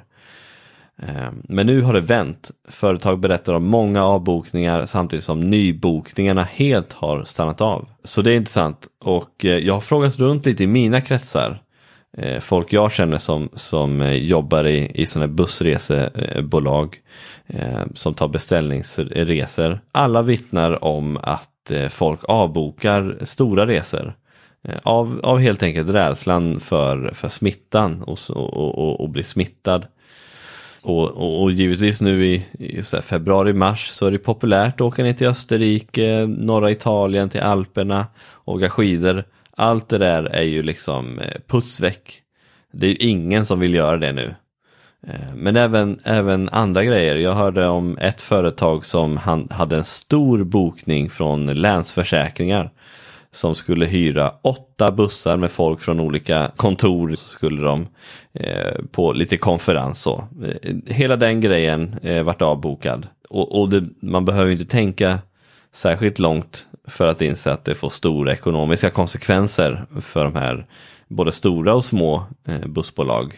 Men nu har det vänt. Företag berättar om många avbokningar samtidigt som nybokningarna helt har stannat av. Så det är intressant. Och jag har frågat runt lite i mina kretsar. Folk jag känner som, som jobbar i, i sådana bussresebolag som tar beställningsresor. Alla vittnar om att folk avbokar stora resor. Av, av helt enkelt rädslan för, för smittan och, och, och, och bli smittad. Och, och, och givetvis nu i, i så här februari-mars så är det populärt att åka ner till Österrike, norra Italien, till Alperna, åka skidor. Allt det där är ju liksom putsväck. Det är ju ingen som vill göra det nu. Men även, även andra grejer. Jag hörde om ett företag som han, hade en stor bokning från Länsförsäkringar. Som skulle hyra åtta bussar med folk från olika kontor. Så skulle de eh, på lite konferens så. Hela den grejen eh, vart avbokad. Och, och det, man behöver inte tänka särskilt långt för att inse att det får stora ekonomiska konsekvenser för de här både stora och små eh, bussbolag.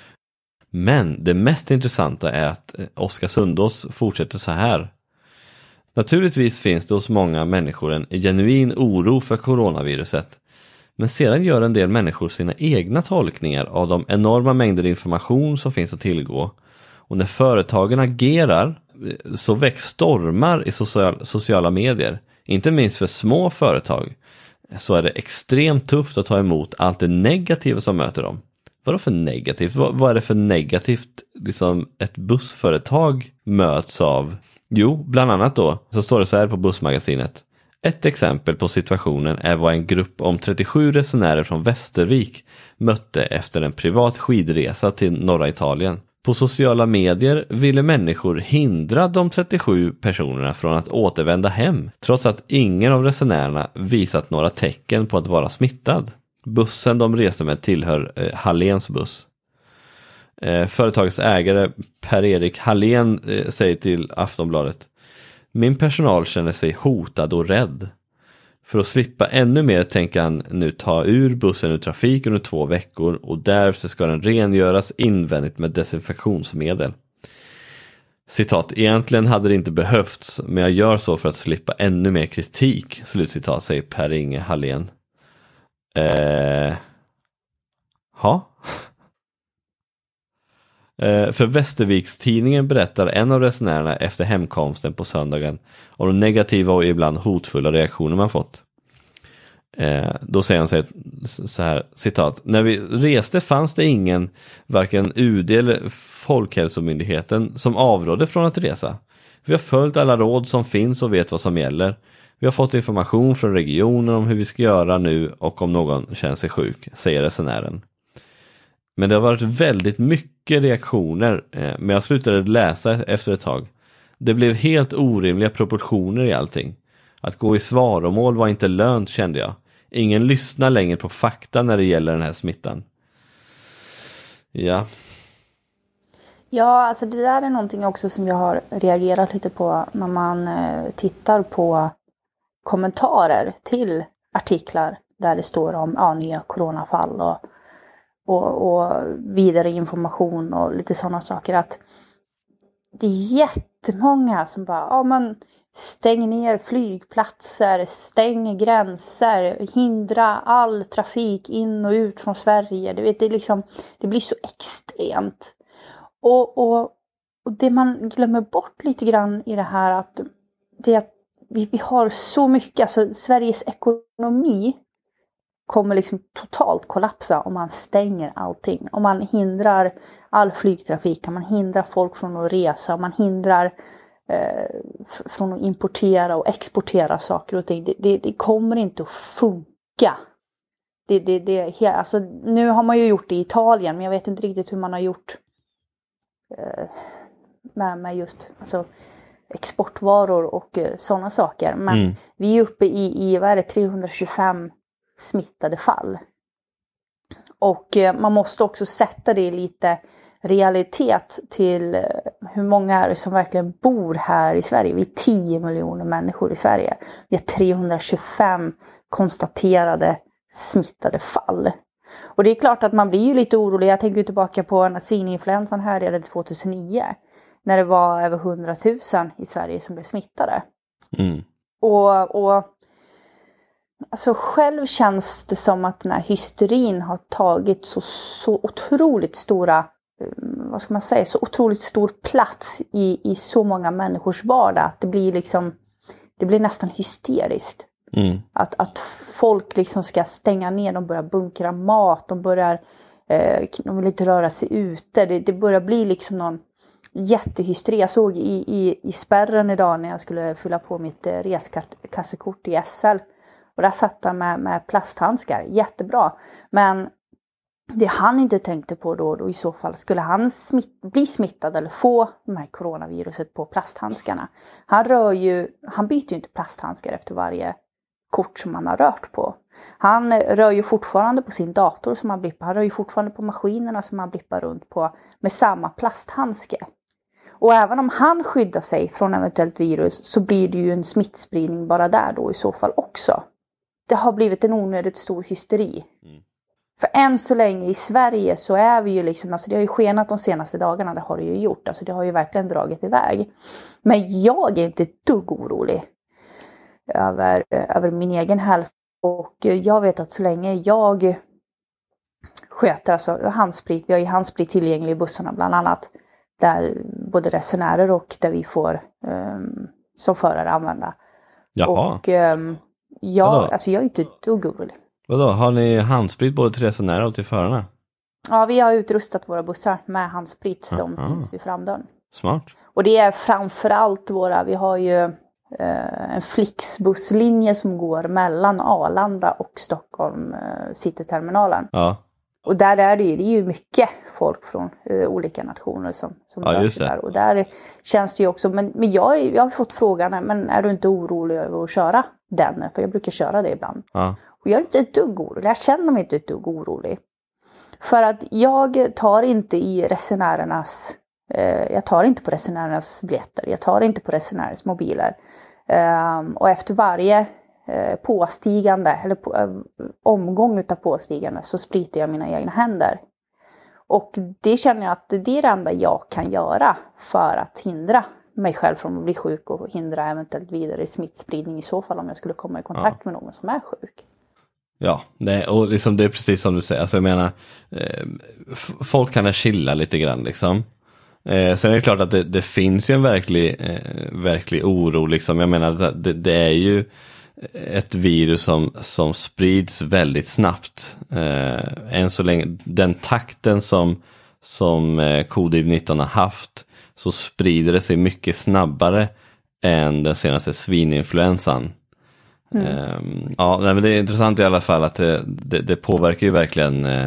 Men det mest intressanta är att Oskar Sundås fortsätter så här. Naturligtvis finns det hos många människor en genuin oro för coronaviruset. Men sedan gör en del människor sina egna tolkningar av de enorma mängder information som finns att tillgå. Och när företagen agerar så väcks stormar i social, sociala medier. Inte minst för små företag så är det extremt tufft att ta emot allt det negativa som möter dem. Vad är det för negativt? Vad, vad är det för negativt liksom ett bussföretag möts av? Jo, bland annat då så står det så här på Bussmagasinet. Ett exempel på situationen är vad en grupp om trettiosju resenärer från Västervik mötte efter en privat skidresa till norra Italien. På sociala medier ville människor hindra de trettiosju personerna från att återvända hem, trots att ingen av resenärerna visat några tecken på att vara smittad. Bussen de reste med tillhör eh, Halléns buss. Eh, företagets ägare Per-Erik Hallén eh, säger till Aftonbladet: min personal känner sig hotad och rädd. För att slippa ännu mer tänker han nu ta ur bussen ur trafik under två veckor och därefter ska den rengöras invändigt med desinfektionsmedel. Citat, egentligen hade det inte behövts, men jag gör så för att slippa ännu mer kritik. Slutcitat, säger Per-Inge Hallén. Eh... Ha? För Västervikstidningen berättar en av resenärerna efter hemkomsten på söndagen om de negativa och ibland hotfulla reaktioner man fått. Eh, då säger han så här, så här, citat: när vi reste fanns det ingen, varken U D eller Folkhälsomyndigheten, som avrådde från att resa. Vi har följt alla råd som finns och vet vad som gäller. Vi har fått information från regionen om hur vi ska göra nu och om någon känner sig sjuk, säger resenären. Men det har varit väldigt mycket reaktioner, eh, men jag slutade läsa efter ett tag. Det blev helt orimliga proportioner i allting. Att gå i svaromål var inte lönt, kände jag. Ingen lyssnar längre på fakta när det gäller den här smittan. Ja. Ja, alltså det där är någonting också som jag har reagerat lite på när man eh, tittar på kommentarer till artiklar där det står om ja, nya coronafall och Och, och vidare information och lite sådana saker, att det är jättemånga som bara, ja man stäng ner flygplatser, stäng gränser, hindra all trafik in och ut från Sverige. Du vet, det, är liksom, det blir så extremt. Och, och, och det man glömmer bort lite grann i det här, att det är att vi, vi har så mycket, alltså Sveriges ekonomi kommer liksom totalt kollapsa om man stänger allting. Om man hindrar all flygtrafik, om man hindrar folk från att resa, om man hindrar eh, från att importera och exportera saker och ting. Det, det, det kommer inte att funka. Det, det, det, alltså, nu har man ju gjort det i Italien, men jag vet inte riktigt hur man har gjort eh, med, med just alltså, exportvaror och eh, sådana saker. Men mm. vi är uppe i, i vad är det, trehundratjugofem smittade fall. Och eh, man måste också sätta det i lite realitet till eh, hur många är det som verkligen bor här i Sverige. Vi är tio miljoner människor i Sverige. Vi har trehundratjugofem konstaterade smittade fall. Och det är klart att man blir ju lite orolig. Jag tänker tillbaka på när svininfluensan härjade tjugohundranio. När det var över hundratusen i Sverige som blev smittade. Mm. Och, och alltså själv känns det som att den här hysterin har tagit så, så otroligt stora, vad ska man säga, så otroligt stor plats i, i så många människors vardag. Att det blir liksom, det blir nästan hysteriskt. Mm. Att, att folk liksom ska stänga ner, de börjar bunkra mat, de börjar, eh, de vill inte röra sig ute. Det, det börjar bli liksom någon jättehysteri. Jag såg i, i, i spärren idag när jag skulle fylla på mitt eh, reskassekort i S L. Och där satt jag med, med plasthandskar. Jättebra. Men det han inte tänkte på då, då i så fall, skulle han smitt, bli smittad eller få det här coronaviruset på plasthandskarna. Han rör ju, han byter ju inte plasthandskar efter varje kort som han har rört på. Han rör ju fortfarande på sin dator som han blippar. Han rör ju fortfarande på maskinerna som han blippar runt på med samma plasthandske. Och även om han skyddar sig från eventuellt virus så blir det ju en smittspridning bara där då i så fall också. Det har blivit en onödigt stor hysteri. Mm. För än så länge i Sverige så är vi ju liksom, alltså det har ju skenat de senaste dagarna, det har det ju gjort. Alltså det har ju verkligen dragit iväg. Men jag är inte ett dugg orolig över, över min egen hälsa. Och jag vet att så länge jag sköter alltså handsprit, vi har ju handsprit tillgänglig i bussarna bland annat. Där både resenärer och där vi får um, som förare använda. Jaha. Och um, jag, alltså jag är inte ett dugg orolig. Vadå, har ni handsprit både till resenärer och till förarna? Ja, vi har utrustat våra bussar med handsprit som Aha. finns vid framdörren. Smart. Och det är framförallt våra, vi har ju eh, en Flixbusslinje som går mellan Arlanda och Stockholm eh, Cityterminalen. Ja. Och där är det ju, det är ju mycket folk från uh, olika nationer som, som ja, just det. Där. Och där känns det ju också, men, men jag, jag har fått frågan, men är du inte orolig över att köra den? För jag brukar köra det ibland. Ja. Och jag är inte ett dugg orolig, jag känner mig inte ett dugg orolig. För att jag tar inte i resenärernas, eh, jag tar inte på resenärernas biljetter, jag tar inte på resenärernas mobiler. Um, och efter varje eh, påstigande, eller på, eh, omgång utav påstigande så spritar jag mina egna händer. Och det känner jag att det är det enda jag kan göra för att hindra mig själv från att bli sjuk och hindra eventuellt vidare smittspridning i så fall om jag skulle komma i kontakt ja. med någon som är sjuk. Ja, det, och liksom det är precis som du säger. Alltså jag menar, eh, f- folk kan chilla lite grann liksom. Eh, sen är det klart att det, det finns ju en verklig, eh, verklig oro liksom. Jag menar, det, det är ju ett virus som, som sprids väldigt snabbt. Eh, än så länge, den takten som, som eh, covid nitton har haft, så sprider det sig mycket snabbare än den senaste svininfluensan. Mm. Um, ja, nej, men det är intressant i alla fall att det, det, det påverkar ju verkligen uh,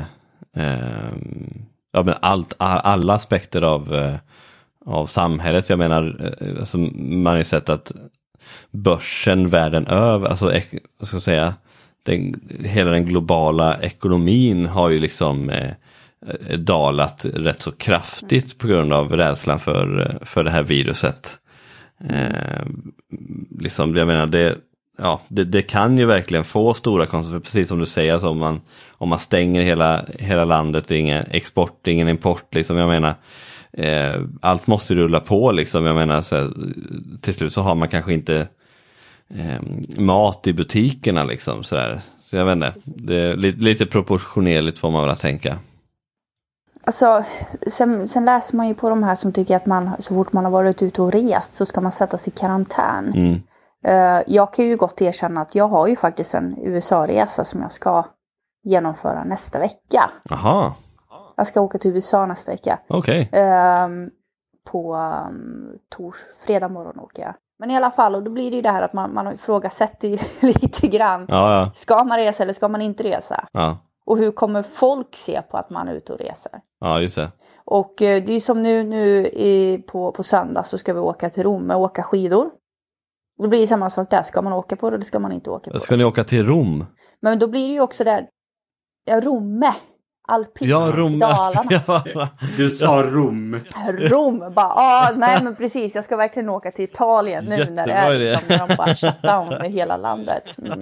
um, ja, men allt, alla aspekter av, uh, av samhället. Jag menar, uh, alltså, man har ju sett att börsen världen över, alltså ek, vad ska jag säga, den, hela den globala ekonomin har ju liksom uh, dalat rätt så kraftigt på grund av rädslan för, för det här viruset. Uh, liksom, jag menar, det Ja, det, det kan ju verkligen få stora konsekvenser, precis som du säger, alltså om man, om man stänger hela, hela landet, ingen export, ingen import, liksom, jag menar, eh, allt måste rulla på, liksom, jag menar, så här, till slut så har man kanske inte eh, mat i butikerna, liksom, så där. Så jag vet inte, det är lite, lite proportionerligt får man väl tänka. Alltså, sen, sen läser man ju på de här som tycker att man, så fort man har varit ute och rest så ska man sättas i karantän. Mm. Jag kan ju gott erkänna att jag har ju faktiskt en U S A-resa som jag ska genomföra nästa vecka. Aha. Jag ska åka till U S A nästa vecka. Okej. Okay. Um, på um, tors, fredag morgon åker jag. Men i alla fall, och då blir det ju det här att man, man ifrågasätter lite grann. Ja, ja. Ska man resa eller ska man inte resa? Ja. Och hur kommer folk se på att man är ute och reser? Ja, just det. Och uh, det är ju som nu, nu i, på, på söndag så ska vi åka till Rom och åka skidor. Det blir samma sak där. Ska man åka på det eller ska man inte åka på det? Ska ni åka till Rom? Men då blir det ju också där, ja, Romme. Alpin, ja, Rom. Dalarna. Du sa Rom. Rom, bara, ah, nej men precis, jag ska verkligen åka till Italien nu när det är liksom, när de bara shutdown i hela landet. Mm.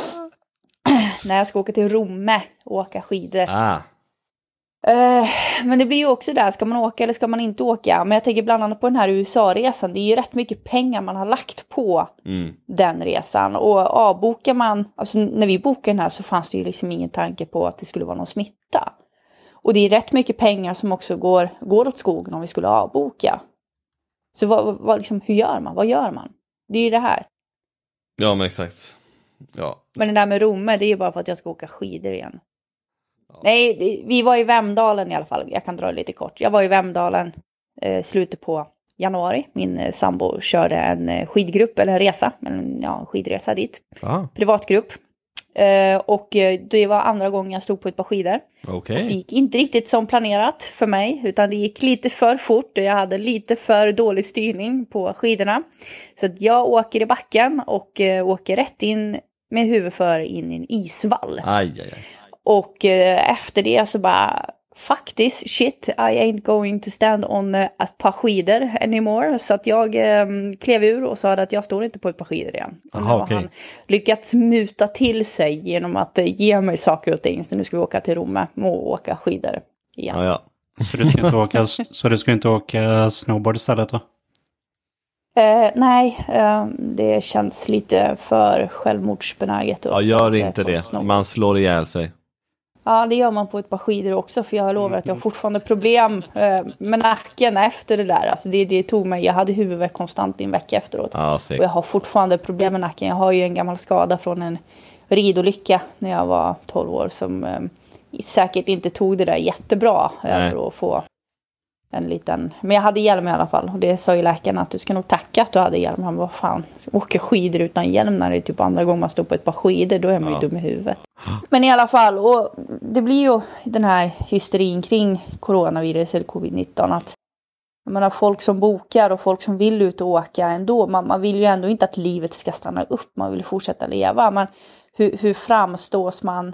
När jag ska åka till Romme och åka skidor. Ah. Uh, men det blir ju också där, ska man åka eller ska man inte åka? Men jag tänker bland annat på den här U S A-resan, det är ju rätt mycket pengar man har lagt på mm. den resan. Och avbokar man, alltså när vi bokade den här så fanns det ju liksom ingen tanke på att det skulle vara någon smitta. Och det är rätt mycket pengar som också går, går åt skogen om vi skulle avboka. Så vad, vad, liksom, hur gör man? Vad gör man? Det är ju det här. Ja, men exakt. Ja. Men det där med Romme, det är ju bara för att jag ska åka skidor igen. Ja. Nej, det, vi var i Vemdalen i alla fall. Jag kan dra det lite kort. Jag var i Vemdalen eh, slutet på januari. Min eh, sambo körde en eh, skidgrupp, eller en resa. En ja, skidresa dit. Ah. Privatgrupp. Uh, och uh, det var andra gången jag stod på ett par skidor. Okay. Det gick inte riktigt som planerat för mig, utan det gick lite för fort. Jag hade lite för dålig styrning på skidorna. Så att jag åker i backen och uh, åker rätt in med huvudet för in i en isvall. Aj, aj, aj. Och uh, efter det så bara, faktiskt, shit, I ain't going to stand on uh, ett par skidor anymore. Så att jag um, klev ur och sa att jag står inte på ett par skidor igen. Aha, okay. Han lyckats muta till sig genom att uh, ge mig saker och ting. Så nu ska vi åka till Romme och åka skidor igen. Ja, ja. Så du ska inte åka, så du ska inte åka snowboard istället va? Uh, nej, uh, det känns lite för självmordsbenäget. Ja, gör inte det. Man slår ihjäl sig. Ja, det gör man på ett par skidor också. För jag lovar att jag har fortfarande problem eh, med nacken efter det där. Alltså det, det tog mig, jag hade huvudvärk konstant i en vecka efteråt. Ja, och jag har fortfarande problem med nacken. Jag har ju en gammal skada från en ridolycka när jag var tolv år. Som eh, säkert inte tog det där jättebra eh, för att få en liten... Men jag hade hjälm i alla fall. Och det sa ju läkaren att du ska nog tacka att du hade hjälm. Han bara, vad fan, åker skidor utan hjälm när det är typ andra gången man står på ett par skidor. Då är man ju ja. dum i huvudet. Men i alla fall, och det blir ju den här hysterin kring coronavirus eller covid nitton. Att jag menar, folk som bokar och folk som vill ut och åka ändå. Man, man vill ju ändå inte att livet ska stanna upp. Man vill fortsätta leva. Men hur, hur framstås man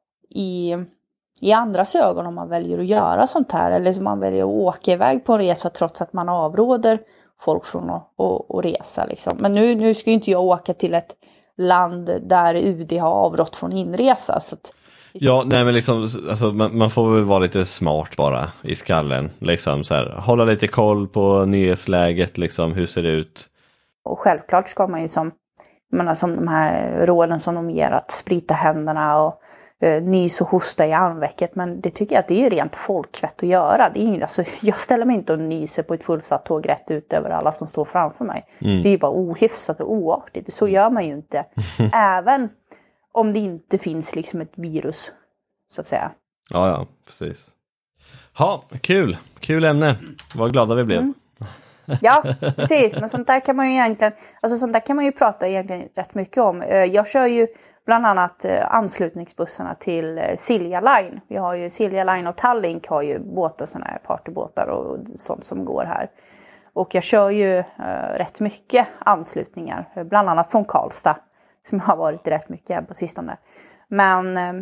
i... i andras ögon om man väljer att göra sånt här. Eller som man väljer att åka iväg på en resa trots att man avråder folk från att, att, att resa. Liksom. Men nu, nu ska ju inte jag åka till ett land där U D har avrått från inresa. Så att... Ja, nej men liksom, alltså, man, man får väl vara lite smart bara i skallen. Liksom, så här, hålla lite koll på nyhetsläget, liksom, hur ser det ut? Och självklart ska man ju som, jag menar, som de här råden som de ger att sprita händerna och nys och hosta i armvecket, men det tycker jag att det är rent folkvett att göra. Det är inget, alltså, jag ställer mig inte och nyser på ett fullsatt tåg rätt ut över alla som står framför mig. Mm. Det är ju bara ohyfsat och oartigt. Så gör man ju inte. Även om det inte finns liksom ett virus, så att säga. Ja, ja, precis. Ja, kul. Kul ämne. Vad glada vi blev. Mm. Ja, precis. Men sånt där kan man ju egentligen, alltså sånt där kan man ju prata egentligen rätt mycket om. Jag kör ju bland annat eh, anslutningsbussarna till eh, Silja Line. Vi har ju Silja Line och Tallink har ju båtar, såna här partybåtar och sånt som går här. Och jag kör ju eh, rätt mycket anslutningar, bland annat från Karlstad som har varit rätt mycket på sistone. Men eh,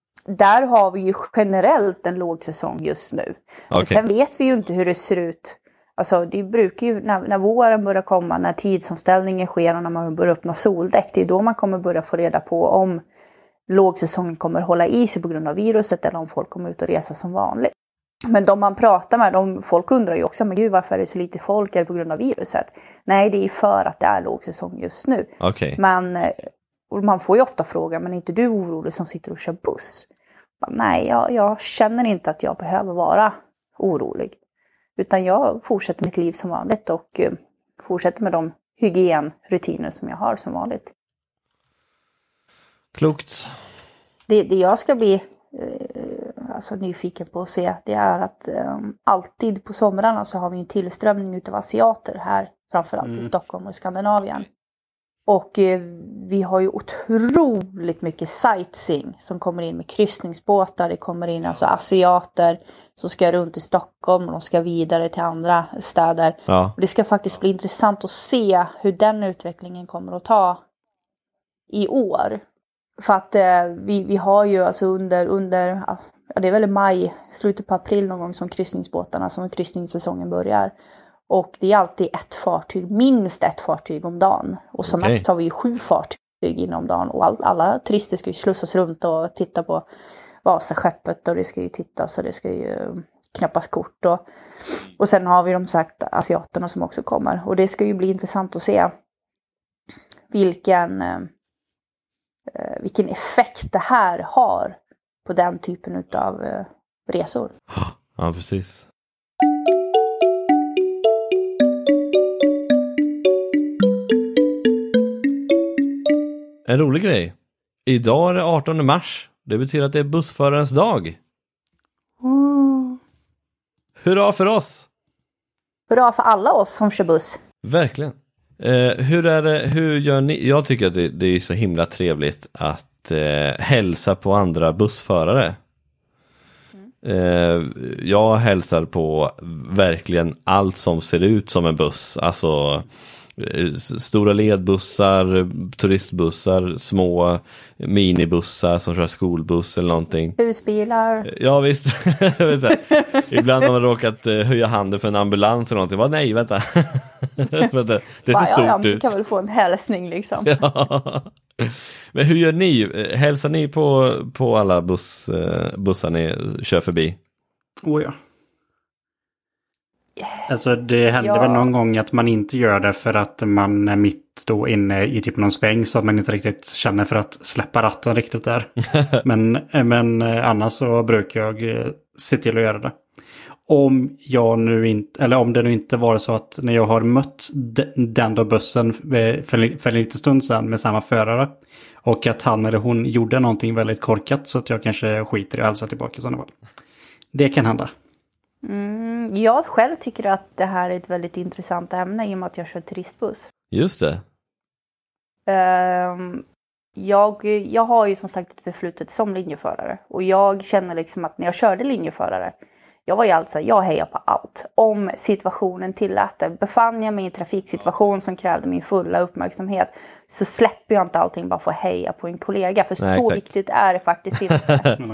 där har vi ju generellt en låg säsong just nu. Okay. Sen vet vi ju inte hur det ser ut. Alltså det brukar ju, när, när våren börjar komma, när tidsomställningen sker och när man börjar öppna soldäck, det är då man kommer börja få reda på om lågsäsongen kommer hålla i sig på grund av viruset eller om folk kommer ut och resa som vanligt. Men de man pratar med, de, folk undrar ju också, men gud varför är det så lite folk, är det på grund av viruset? Nej, det är för att det är lågsäsong just nu. Okay. Men och man får ju ofta fråga, men är inte du orolig som sitter och kör buss? Nej, jag, jag känner inte att jag behöver vara orolig. Utan jag fortsätter mitt liv som vanligt och uh, fortsätter med de hygienrutiner som jag har som vanligt. Klokt. Det, det jag ska bli uh, alltså nyfiken på att se, det är att um, alltid på somrarna så har vi en tillströmning utav asiater här. Framförallt mm. i Stockholm och Skandinavien. Och uh, vi har ju otroligt mycket sightseeing som kommer in med kryssningsbåtar. Det kommer in alltså asiater som ska runt i Stockholm och de ska vidare till andra städer. Ja. Och det ska faktiskt bli intressant att se hur den utvecklingen kommer att ta i år. För att eh, vi, vi har ju alltså under, under ja, det är väl i maj, slutet på april någon gång som kryssningsbåtarna, som kryssningssäsongen börjar. Och det är alltid ett fartyg, minst ett fartyg om dagen. Och som Okay. mest har vi ju sju fartyg inom dagen. Och all, alla turister ska ju slussas runt och titta på Vasaskeppet. Och det ska ju tittas och det ska ju knappas kort. Och, och sen har vi de sagt asiaterna som också kommer. Och det ska ju bli intressant att se vilken, eh, vilken effekt det här har på den typen av eh, resor. Ja, precis. En rolig grej. Idag är det artonde mars. Det betyder att det är bussförarens dag. Mm. Hurra för oss! Bra för alla oss som kör buss. Verkligen. Eh, hur är det, hur gör ni? Jag tycker att det, det är så himla trevligt att eh, hälsa på andra bussförare. Eh, jag hälsar på verkligen allt som ser ut som en buss. Alltså eh, stora ledbussar, turistbussar, små minibussar som kör skolbuss eller någonting. Husbilar. Ja visst. Ibland har man råkat eh, höja handen för en ambulans eller någonting. Bara, nej, vänta. vänta. Det ser Bara, stort ja, ja, ut. du kan väl få en hälsning liksom. Ja. Men hur gör ni? Hälsar ni på, på alla buss, bussar ni kör förbi? Oh ja. Alltså det händer Ja. väl någon gång att man inte gör det för att man är mitt då inne i typ någon sväng så att man inte riktigt känner för att släppa ratten riktigt där. men, men annars så brukar jag se till att göra det. Om jag nu inte, eller om det nu inte var så att när jag har mött den då bussen för, för en liten stund sedan med samma förare och att han eller hon gjorde någonting väldigt korkat så att jag kanske skiter i att hälsa tillbaka i sådana fall. Det kan hända. Mm, jag själv tycker att det här är ett väldigt intressant ämne i och med att jag kör turistbuss. Just det. Um, jag, jag har ju som sagt ett förflutet som linjeförare. Och jag känner liksom att när jag körde linjeförare, jag var ju alltså, jag hejar på allt. Om situationen tillät det. Befann jag mig i en trafiksituation som krävde min fulla uppmärksamhet, så släpper jag inte allting bara för att heja på en kollega. För Nej, så exakt. viktigt är det faktiskt inte.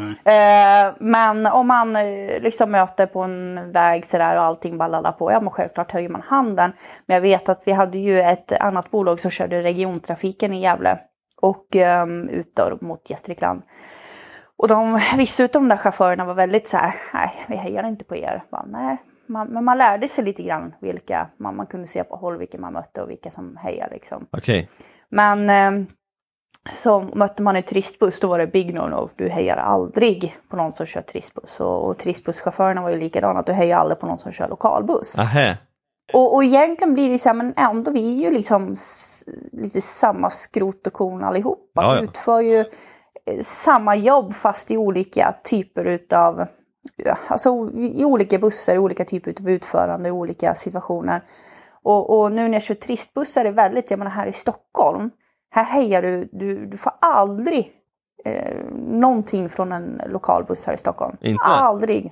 uh, men om man uh, liksom möter på en väg sådär och allting bara lallar på, ja men självklart höjer man handen. Men jag vet att vi hade ju ett annat bolag som körde regiontrafiken i Gävle och um, ut då mot Gästrikland. Och de, vissa av de där chaufförerna var väldigt så här, nej, vi hejar inte på er. Bara, nej, man, men man lärde sig lite grann vilka, man, man kunde se på håll vilka man mötte och vilka som hejar liksom. Okej. Okay. Men eh, så mötte man en turistbuss, då var det big no-no. Du hejar aldrig på någon som kör turistbuss. Och, och turistbusschaufförerna var ju likadana, att du hejar aldrig på någon som kör lokalbuss. Aha. Och, och egentligen blir det så här, men ändå vi är ju liksom s- lite samma skrot och korn allihopa. Ja, ja. Vi utför ju samma jobb fast i olika typer utav, alltså i olika bussar, i olika typer av utförande, i olika situationer. Och, och nu när jag kör turistbuss är det väldigt, jag menar här i Stockholm, här hejar du, du, du får aldrig eh, någonting från en lokal buss här i Stockholm. Inte? Aldrig.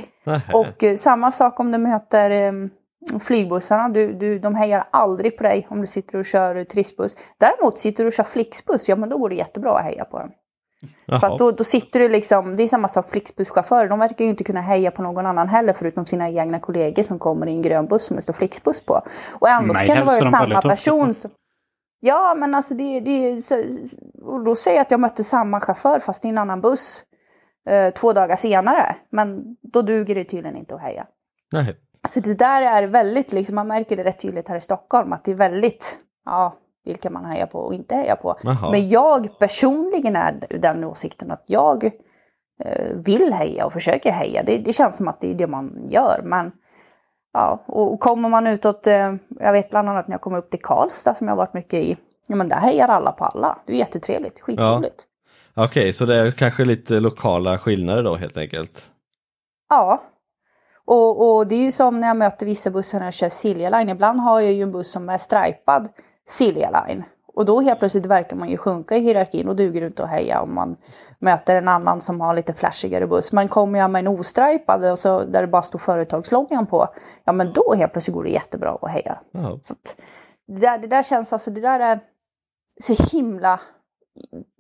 Och eh, samma sak om du möter eh, flygbussarna, du, du, de hejar aldrig på dig om du sitter och kör turistbuss. Däremot sitter du och kör Flixbuss, ja men då går det jättebra att heja på den. För att då, då sitter du liksom, det är samma sak Flixbusschaufförer, de verkar ju inte kunna heja på någon annan heller förutom sina egna kollegor som kommer i en grön buss som det står Flixbus på. Och ändå Nej, kan det vara de samma person som... Ja men alltså det, det är så... Och då säger jag att jag mötte samma chaufför fast i en annan buss eh, två dagar senare. Men då duger det tydligen inte att heja. Nej. Alltså det där är väldigt, liksom, man märker det rätt tydligt här i Stockholm att det är väldigt, ja, vilka man hejar på och inte hejar på. Aha. Men jag personligen är den åsikten att jag eh, vill heja och försöker heja. Det, det känns som att det är det man gör. Men ja, och, och kommer man utåt, eh, jag vet bland annat när jag kommer upp till Karlstad som jag har varit mycket i. Ja men där hejar alla på alla. Det är jättetrevligt, skitroligt. Ja. Okej, okay, så det är kanske lite lokala skillnader då helt enkelt. Ja. Och, och det är ju som när jag möter vissa bussar när jag kör Silja Line. Ibland har jag ju en buss som är stripad Silja Line. Och då helt plötsligt verkar man ju sjunka i hierarkin och duger inte att heja om man möter en annan som har lite flashigare buss. Men kommer jag med en ostripad och så där det bara står företagsloggan på, ja men då helt plötsligt går det jättebra att heja. Ja. Så att det, där, det där känns alltså, det där är så himla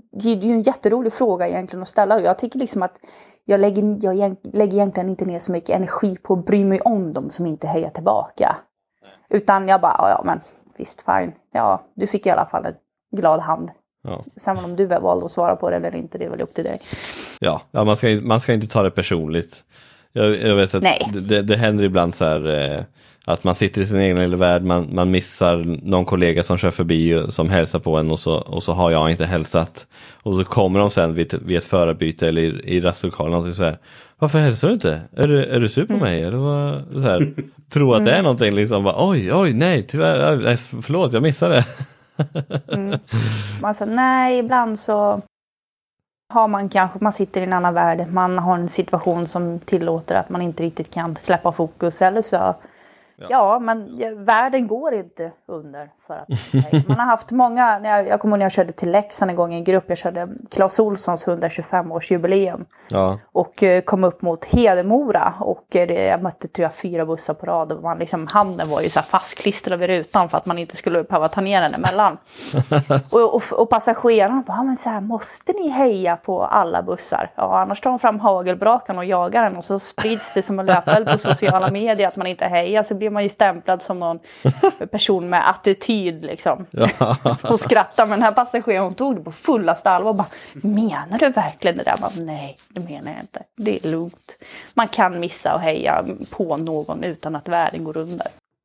det är ju en jätterolig fråga egentligen att ställa. Jag tycker liksom att jag lägger, jag lägger egentligen inte ner så mycket energi på att bry mig om dem som inte hejar tillbaka. Utan jag bara, ja men visst, fine. Ja, du fick i alla fall en glad hand. Ja. Sen om du valde att svara på det eller inte, det är väl upp till dig. Ja, ja man, ska, man ska inte ta det personligt. Jag, jag vet att det, det händer ibland så här eh, att man sitter i sin egen lilla värld, man, man missar någon kollega som kör förbi som hälsar på en och så, och så har jag inte hälsat. Och så kommer de sen vid, vid ett förarbyte eller i, i rastlokalen och så här, varför hälsar du inte? Är du, är du sur på mig? Eller vad? Så här, tro att det är någonting liksom, bara, oj, oj, nej, tyvärr, nej, förlåt, jag missade. mm. Man säger, nej, ibland så har man kanske, man sitter i en annan värld, man har en situation som tillåter att man inte riktigt kan släppa fokus eller så. Ja, ja men ja, världen går inte under för att nej. Man har haft många, när jag, jag kommer ihåg när jag körde till Leksand en gång i en grupp, jag körde Claes Olssons hundratjugofem-årsjubileum ja. och uh, kom upp mot Hedemora och uh, det, jag mötte tror jag fyra bussar på rad och man liksom, handen var ju så här fastklistrad vid rutan för att man inte skulle behöva ta ner den emellan. och, och, och passagerarna bara, men så här, måste ni heja på alla bussar? Ja, annars tar de fram hagelbrakan och jagar den och så sprids det som en löpeld på sociala medier att man inte hejar, så blir man ju stämplad som någon person med attityd liksom. Ja. Och skrattar, men den här passageraren hon tog det på fullaste allvar och bara, menar du verkligen det där? Bara, nej, det menar jag inte. Det är lugnt. Man kan missa och heja på någon utan att världen går under.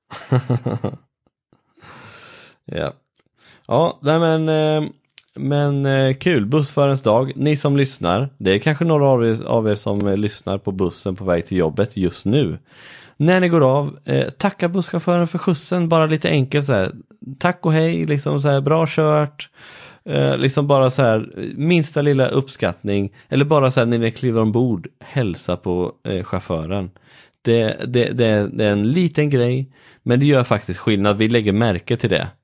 Ja. Ja, nej men men kul, bussförarens dag. Ni som lyssnar, det är kanske några av er, av er som lyssnar på bussen på väg till jobbet just nu. När ni går av, eh, tacka busschauffören för skjutsen, bara lite enkelt så här. Tack och hej, liksom så här, bra kört. Eh, liksom bara så här, minsta lilla uppskattning. Eller bara så här, när ni kliver ombord, hälsa på eh, chauffören. Det, det, det, det är en liten grej, men det gör faktiskt skillnad. Vi lägger märke till det.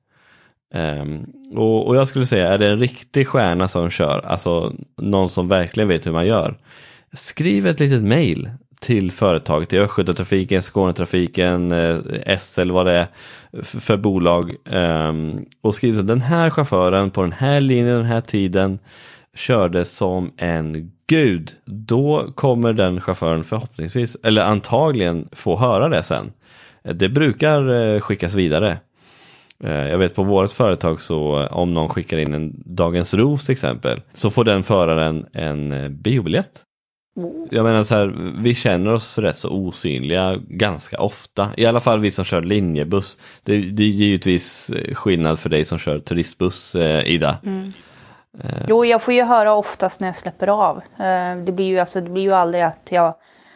Um, och, och jag skulle säga, är det en riktig stjärna som kör, alltså någon som verkligen vet hur man gör, skriv ett litet mejl till företaget, till Östgötatrafiken, Skånetrafiken, eh, S eller vad det är för, för bolag, um, och skriv så, den här chauffören på den här linjen, den här tiden körde som en gud. Då kommer den chauffören förhoppningsvis, eller antagligen, få höra det sen. Det brukar eh, skickas vidare. Jag vet på vårt företag, så om någon skickar in en Dagens Ros till exempel, så får den föraren en biobiljett. Jag menar så här, vi känner oss rätt så osynliga ganska ofta. I alla fall vi som kör linjebuss. Det, det är givetvis skillnad för dig som kör turistbuss, eh, Ida. Mm. Eh. Jo, jag får ju höra oftast när jag släpper av. Eh, det blir ju alltså, det blir ju aldrig att jag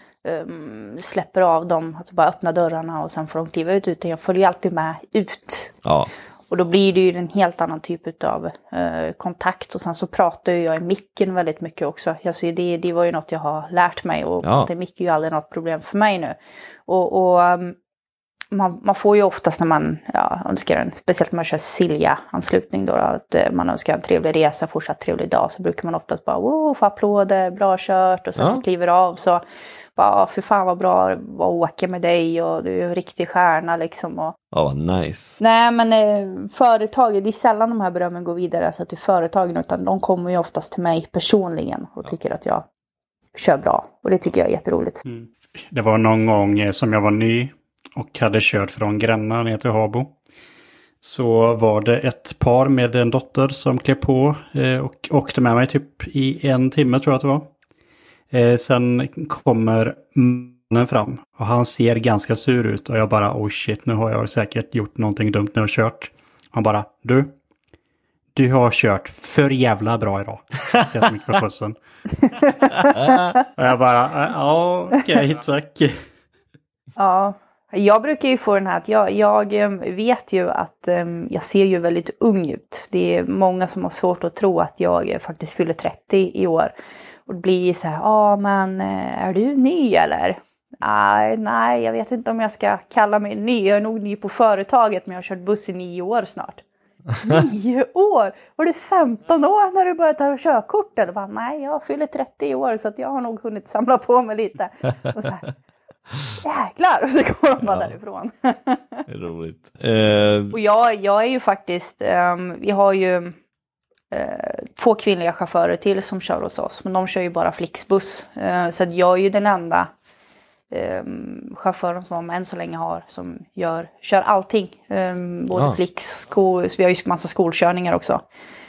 Um, släpper av dem, alltså bara öppna dörrarna och sen får de kliva ut, utan jag följer alltid med ut. Ja. Och då blir det ju en helt annan typ av uh, kontakt, och sen så pratar jag i micken väldigt mycket också. Alltså det, det var ju något jag har lärt mig, och ja. Det mick är ju aldrig något problem för mig nu. Och, och um, man, man får ju oftast när man ja, önskar en, speciellt när man kör Silja-anslutning då, att uh, man önskar en trevlig resa, fortsatt trevlig dag, så brukar man oftast bara wow, få applåder, bra kört, och sen ja. kliver av så bara, för fan vad bra att åka med dig och du är en riktig stjärna liksom. Och... Ja, vad nice. Nej, men eh, företaget, det är sällan de här berömmen går vidare alltså till företagen, utan de kommer ju oftast till mig personligen och ja. tycker att jag kör bra. Och det tycker jag är jätteroligt. Mm. Det var någon gång som jag var ny och hade kört från Gränna ner till Habo. Så var det ett par med en dotter som klev på eh, och åkte med mig typ i en timme, tror jag att det var. Eh, sen kommer mannen fram och han ser ganska sur ut och jag bara, oh shit, nu har jag säkert gjort någonting dumt när jag har kört. Han bara, du, du har kört för jävla bra idag. Jättemycket för skjutsen. Och jag bara, ja, okej, tack. Ja, jag brukar ju få den här att jag, jag vet ju att um, jag ser ju väldigt ung ut. Det är många som har svårt att tro att jag faktiskt fyller trettio i år. Och det blir så här, ja ah, men är du ny eller? Nej, nej, jag vet inte om jag ska kalla mig ny. Jag är nog ny på företaget, men jag har kört buss i nio år snart. Nio år? Var du femton år när du började ta körkort? Eller bara, nej, jag fyller trettio år så att jag har nog hunnit samla på mig lite. Och så här, jäklar, och så går de bara ja. därifrån. Det är roligt. Uh... Och jag, jag är ju faktiskt, um, vi har ju... eh, två kvinnliga chaufförer till som kör hos oss. Men de kör ju bara Flixbuss. Eh, så att jag är ju den enda eh, chauffören som än så länge har som gör, kör allting. Eh, både Ja. Flix, sko, vi har ju massa skolkörningar också.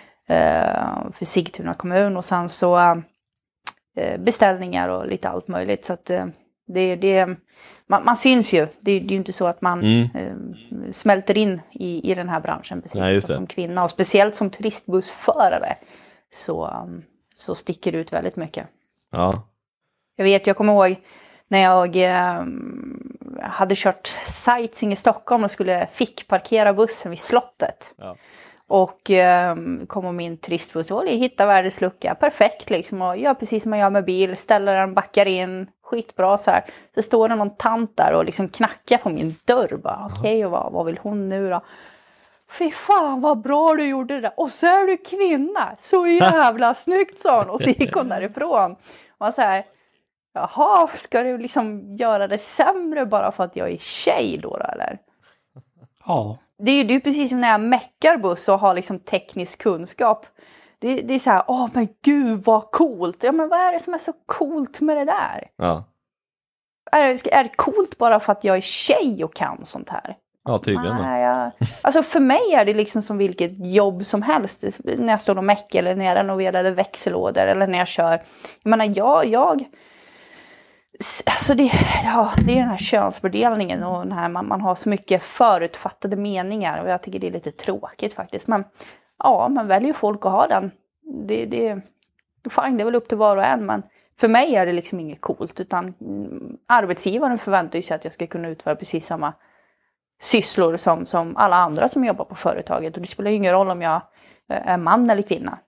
Eh, för Sigtuna kommun och sen så eh, beställningar och lite allt möjligt. Så att eh, det, det, man, man syns ju. Det, det är ju inte så att man Mm. eh, smälter in i, i den här branschen precis. Nej, just det. Som kvinna och speciellt som turistbussförare så, um, så sticker det ut väldigt mycket. Ja. Jag vet, jag kommer ihåg när jag eh, hade kört sightseeing i Stockholm och skulle fick parkera bussen vid slottet. Ja. Och eh, kom och min turistbuss och hitta världens lucka. Perfekt liksom. Och gör precis som man gör med bil. Ställer den, backar in. Skitbra så här. Så står det någon tant där och liksom knackar på min dörr. Okej, okay, och vad, vad vill hon nu då? Fy fan vad bra du gjorde det där. Och så är du kvinna. Så jävla snyggt sa hon. Och så gick hon därifrån. Och man så här. Jaha, ska du liksom göra det sämre bara för att jag är tjej då, då eller? Ja. Det är ju det är precis som när jag meckar buss och har liksom teknisk kunskap. Det, det är så här, åh men gud vad coolt. Ja men vad är det som är så coolt med det där? Ja. Är det, är det coolt bara för att jag är tjej och kan sånt här? Ja, tydligen. Nej, jag, alltså för mig är det liksom som vilket jobb som helst. När jag står och meckar eller när jag renoverar växellådor eller när jag kör. Jag menar, jag... jag Alltså det, ja, det är den här könsfördelningen och den här, man, man har så mycket förutfattade meningar och jag tycker det är lite tråkigt faktiskt. Men ja, man väljer folk att ha den. Det, det, fine, det är väl upp till var och en, men för mig är det liksom inget coolt utan mm, arbetsgivaren förväntar sig att jag ska kunna utföra precis samma sysslor som, som alla andra som jobbar på företaget och det spelar ju ingen roll om jag är man eller kvinna.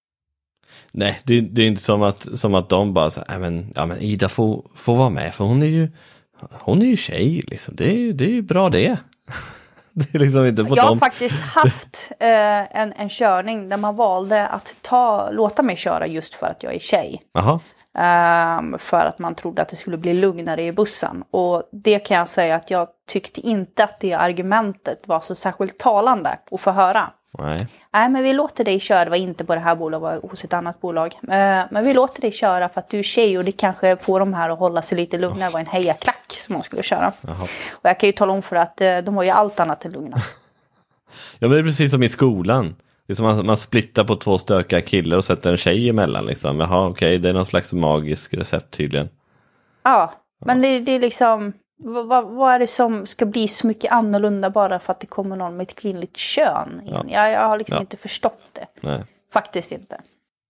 Nej, det, det är inte som att, som att de bara så här, men, ja men Ida får, får vara med för hon är ju hon är ju tjej liksom. Det är, det är ju bra det. Det är liksom inte på Jag har dem. faktiskt haft eh, en, en körning där man valde att ta, låta mig köra just för att jag är tjej. Jaha. Um, för att man trodde att det skulle bli lugnare i bussen. Och det kan jag säga att jag tyckte inte att det argumentet var så särskilt talande att få höra. Nej. Nej, men vi låter dig köra, det var inte på det här bolaget, det var hos ett annat bolag. Uh, men vi låter dig köra för att du är tjej och det kanske får de här att hålla sig lite lugnare. Det var en hejaklack som man skulle köra. Jaha. Och jag kan ju tala om för att uh, de var ju allt annat än lugna. Ja, men det är precis som i skolan. Det är som man, man splittar på två stökiga killar och sätter en tjej emellan liksom. Jaha, okej, okay, det är någon slags magisk recept tydligen. Ja, men det, det är liksom... Vad, vad är det som ska bli så mycket annorlunda bara för att det kommer någon med ett kvinnligt kön? Ja. Jag, jag har liksom Ja. inte förstått det. Nej. Faktiskt inte.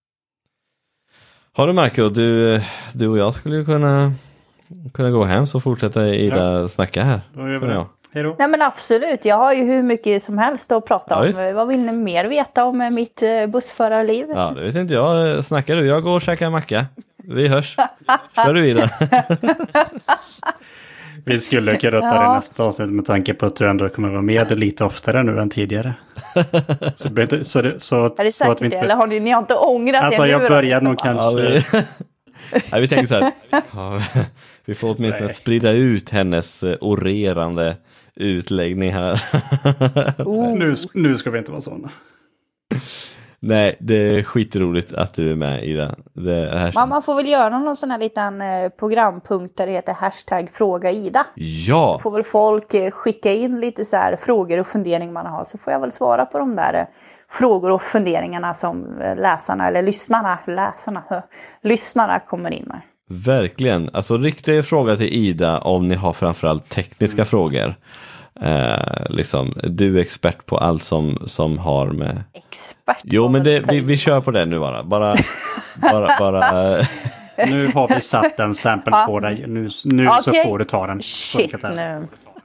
Har du Marco, du, du och jag skulle ju kunna, kunna gå hem så fortsätta Ida Ja. snacka här. Då gör vi Kan det. jag. Hej då. Nej men absolut, jag har ju hur mycket som helst att prata Ja, om. visst. Vad vill ni mer veta om eh, mitt eh, bussförarliv? Ja, det vet inte jag. Snackar du? Jag går och käkar macka. Vi hörs. Kör du Ida? Vi skulle kunna ta det Ja. nästa avsnitt med tanke på att du ändå kommer vara med lite oftare nu än tidigare. Så, det blir inte- så, det, så, Är det så att säkert vi det? inte... Eller har ni, ni har inte ångrat Alltså er nu jag då, börjar liksom? nog kanske... Ja, vi... Nej, vi tänker så här. Ja, vi får åtminstone Nej. sprida ut hennes eh, orerande utläggning här. Oh. Nu, nu ska vi inte vara sådana. Nej, det är skitroligt att du är med Ida. Det här... Man, man får väl göra någon sån här liten eh, programpunkt där det heter hashtag fråga Ida. Ja, Får väl folk eh, skicka in lite så här frågor och funderingar man har. Så får jag väl svara på de där eh, frågor och funderingarna som eh, läsarna eller lyssnarna, läsarna, hö, lyssnarna kommer in med. verkligen. Alltså rikta er fråga till Ida om ni har framförallt tekniska frågor. Eh, liksom, du är expert på allt som, som har med... Expert. Jo, men det, vi, vi kör på det nu bara. Bara, bara, bara... eh, Nu har vi satt den stämpeln Ja. på dig. Nu, nu så Okej. får du ta den. Så Shit enkelt är det. nu.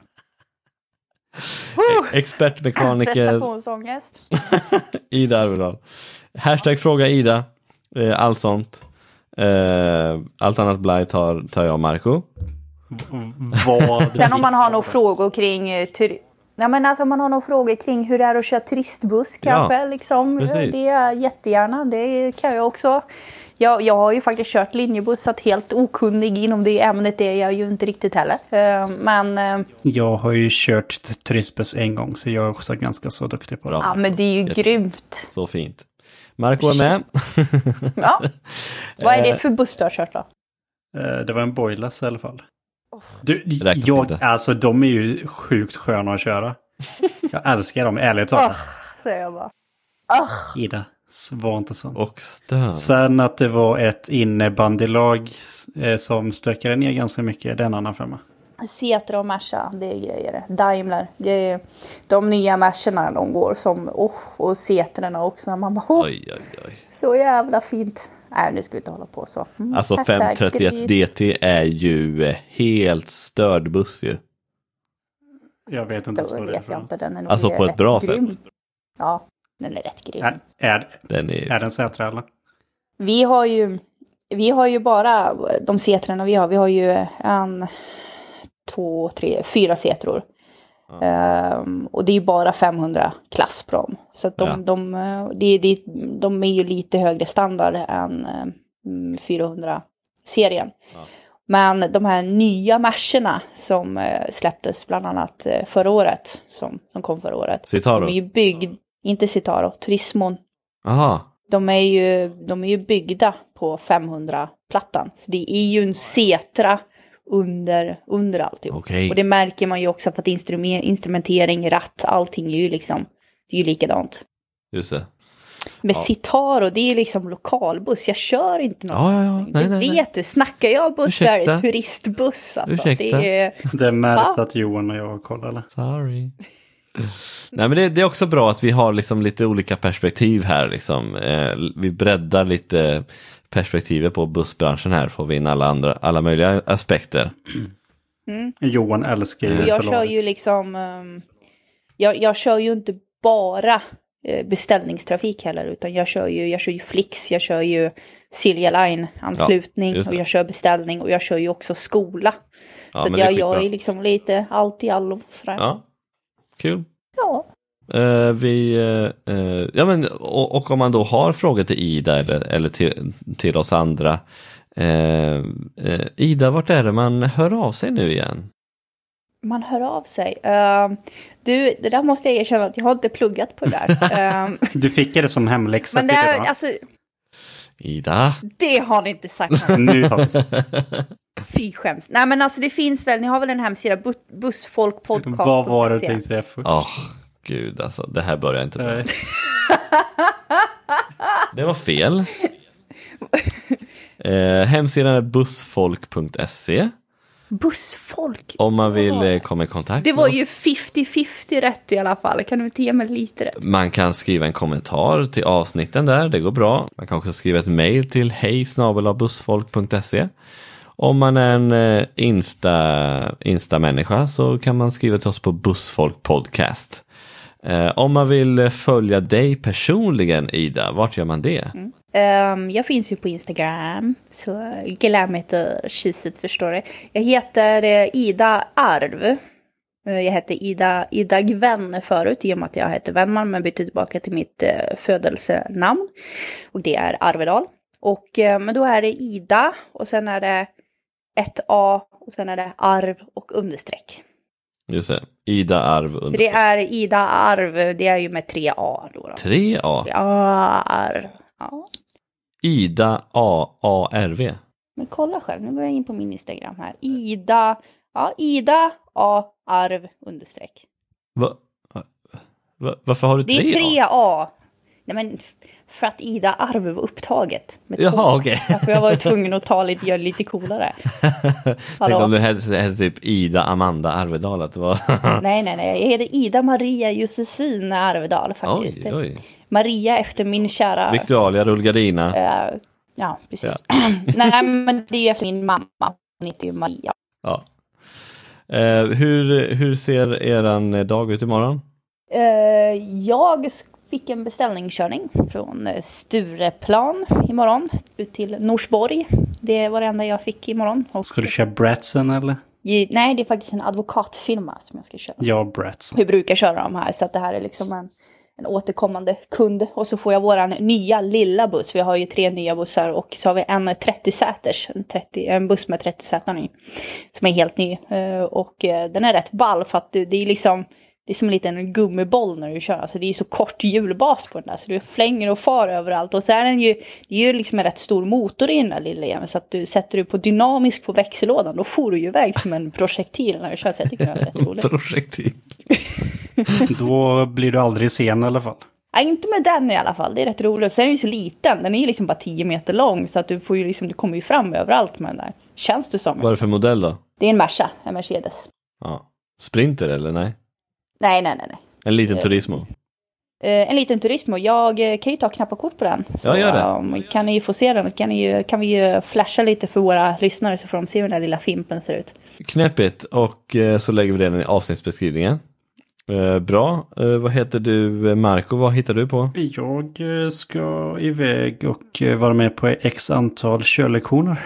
expertmekaniker Prestationsångest. Ida Arvedal. Hashtag fråga Ida. Eh, allt sånt. Eh, allt annat blaj tar, tar jag och Marco. Vad... Sen om man har några frågor kring eh, tur- ja, men alltså om man har några frågor kring hur det är att köra turistbuss kanske Ja, liksom, precis. det är jättegärna, det kan jag också. Jag, jag har ju faktiskt kört linjebuss så att helt okunnig inom det ämnet är jag ju inte riktigt heller. Eh, Men, eh, Jag har ju kört turistbuss en gång så jag är också ganska så duktig på det. Bra. ja, men det är ju Jätte- grymt. Så fint. Marco är med. Ja. Vad är det för buss du har kört då? Det var en Boilas i alla fall. Du, Räknas jag, inte. alltså de är ju sjukt sköna att köra. Jag älskar dem, ärligt talat. Oh, säger jag bara. Oh. Ida, var inte sånt. Och stön. Sen att det var ett innebandylag eh, som stökade ner ganska mycket, den annan femma. Setra och Merca, det är grejer. Daimler, det är de nya Mercerna de går som, oh, och Setrarna också. Man bara, oh, Oj, oj, oj. så jävla fint. Nej, nu ska vi inte hålla på så. Mm, Alltså fem trettioett D T är ju eh, helt störd buss ju. Jag vet inte Då vad det är vet för jag något. inte, den är nog Alltså på ett rätt bra grym. sätt. Ja, den är rätt grym. Är, är, Den är... är den Sätra eller? Vi har ju, vi har ju bara de setrarna vi har. Vi har ju en, två, tre, fyra setror. Ja. Um, och det är ju bara femhundra klass på dem. Så att de, Ja. de, de, de, de är ju lite högre standard än um, fyrahundra-serien. Ja. Men de här nya Mercerna som uh, släpptes bland annat uh, förra året. Som, som kom förra året. Citaro. De är ju byggd, inte Citaro, Turismon. Aha. De är ju, de är ju byggda på femhundra-plattan. Så det är ju en Setra under, under alltihop. Okej. Och det märker man ju också för att instrument, instrumentering, ratt, allting är ju liksom, det är ju likadant. Just det. Men Ja. Citaro, det är liksom lokalbuss. Jag kör inte någon. Ja, ja, ja. Nej, det nej, nej. vet du, snackar jag buss där Ursäkta? är turistbuss. Alltså. Ursäkta? Det är, Det märks Va? att Johan och jag kollar. Eller? Sorry. Nej, men det, det är också bra att vi har liksom lite olika perspektiv här. Liksom. Eh, vi breddar lite perspektivet på bussbranschen här. Får vi in alla, andra, alla möjliga aspekter. mm. Johan älskar ju Och jag kör förlaget. ju liksom, um, jag, jag kör ju inte bara uh, beställningstrafik heller, utan jag kör ju, jag kör ju Flix, jag kör ju Silja Line anslutning, Ja, just det. och jag kör beställning, och jag kör ju också skola. Ja, så men att det är jag, jag skitbra. är liksom lite allt i allo. Sådär. Ja, kul. Ja. Eh, vi, eh, eh, ja, men, och, och om man då har frågor till Ida eller, eller till, till oss andra. Eh, eh, Ida, vart är det man hör av sig nu igen? Man hör av sig. Uh, du, det där måste jag erkänna att jag har inte pluggat på det där. Um, Du fick det som hemläxa men det, till är, idag. alltså, Ida? det har ni inte sagt. Nu har vi Fy skäms. Nej, men alltså det finns väl, ni har väl en hemsida, bu- bussfolkpodcast. Vad var det du tänkte säga först? Åh, gud alltså, det här börjar inte bra. Nej. Det var fel. Eh, hemsidan är bussfolk punkt se Bussfolk? om man vill Ja. eh, komma i kontakt Det med var oss. ju femtio femtio rätt i alla fall. Kan du inte ge mig lite rätt? Man kan skriva en kommentar till avsnitten där, det går bra. Man kan också skriva ett mejl till hej snabel-a bussfolk punkt se. Om man är en eh, Insta, Insta-människa så kan man skriva till oss på Bussfolk Podcast. Eh, om man vill följa dig personligen, Ida, vart gör man det? Mm. Um, jag finns ju på Instagram. Så glöm inte kiset, förstår du. Jag heter eh, Ida Arv. Eh, Jag hette Ida, Ida Gvenn förut, i och med att jag heter Vennman, men bytte tillbaka till mitt eh, födelsenamn. Och det är Arvedal. Och, eh, men då är det Ida, och sen är det ett A, och sen är det arv och understreck. Just det, Ida Arv Så under det är Ida Arv, det är ju med tre A då. då. tre A. Ja, arv. Ja. Ida A A R V. Men kolla själv, nu går jag in på min Instagram här. Ida, ja, Ida A arv understreck. Va? Va? Varför har du Det tre är A? tre A. Nej, men för att Ida arv var upptaget. Med två. Jaha, okej. Därför jag var tvungen att ta lite, göra lite coolare. Tänk Hallå? om du hette, hette typ Ida Amanda Arvedal, att det var... Nej, nej, nej. Jag heter Ida Maria Josefin Arvedal faktiskt. Oj, oj. Maria efter min kära... Victoria Rullgardina. eh, ja, precis. Nej, men det är ju efter min mamma. Hon heter ju Maria. Ja. Eh, hur, hur ser eran dag ut imorgon? Eh, jag fick en beställningskörning från eh, Stureplan imorgon ut till Norsborg. Det var det enda jag fick imorgon. Och, Ska du köra Bratsen eller? i- nej, det är faktiskt en advokatfirma som jag ska köra. Ja, Bratsen. Vi brukar köra de här, så att det här är liksom en, en återkommande kund. Och så får jag våran nya lilla buss. Vi har ju tre nya bussar, och så har vi en trettio-säters, en, trettio, en buss med trettio säten i, som är helt ny. Eh, och eh, den är rätt ball, för att det, det är liksom det är som en liten gummiboll när du kör. Alltså det är ju så kort hjulbas på den där. Så du flänger och far överallt. Och så är den ju, det är ju liksom en rätt stor motor i den där lilla jäveln. Så att du sätter du på dynamisk på växellådan. Då får du ju iväg som en projektil när du kör. Så jag tycker det är rätt roligt. Projektil. Då blir du aldrig sen i alla fall. Ja, inte med den i alla fall. Det är rätt roligt. Sen är den ju så liten. Den är ju liksom bara tio meter lång. Så att du får ju liksom, du kommer ju fram överallt med den där. Känns det som. Vad är det för modell då? Det är en Merca, en Mercedes. Ja. Sprinter eller nej? Nej, nej, nej, nej. En liten Turismo. Eh, en liten Turismo. Jag eh, kan ju ta knappa kort på den. Så, ja, gör det. Um, kan ni ju få se den. Kan, ni ju, kan vi ju flasha lite för våra lyssnare så får de se hur den där lilla fimpen ser ut. Knäppigt. Och eh, så lägger vi den i avsnittsbeskrivningen. Eh, bra. Eh, vad heter du, Marco? Vad hittar du på? Jag eh, ska iväg och eh, vara med på x antal körlektioner.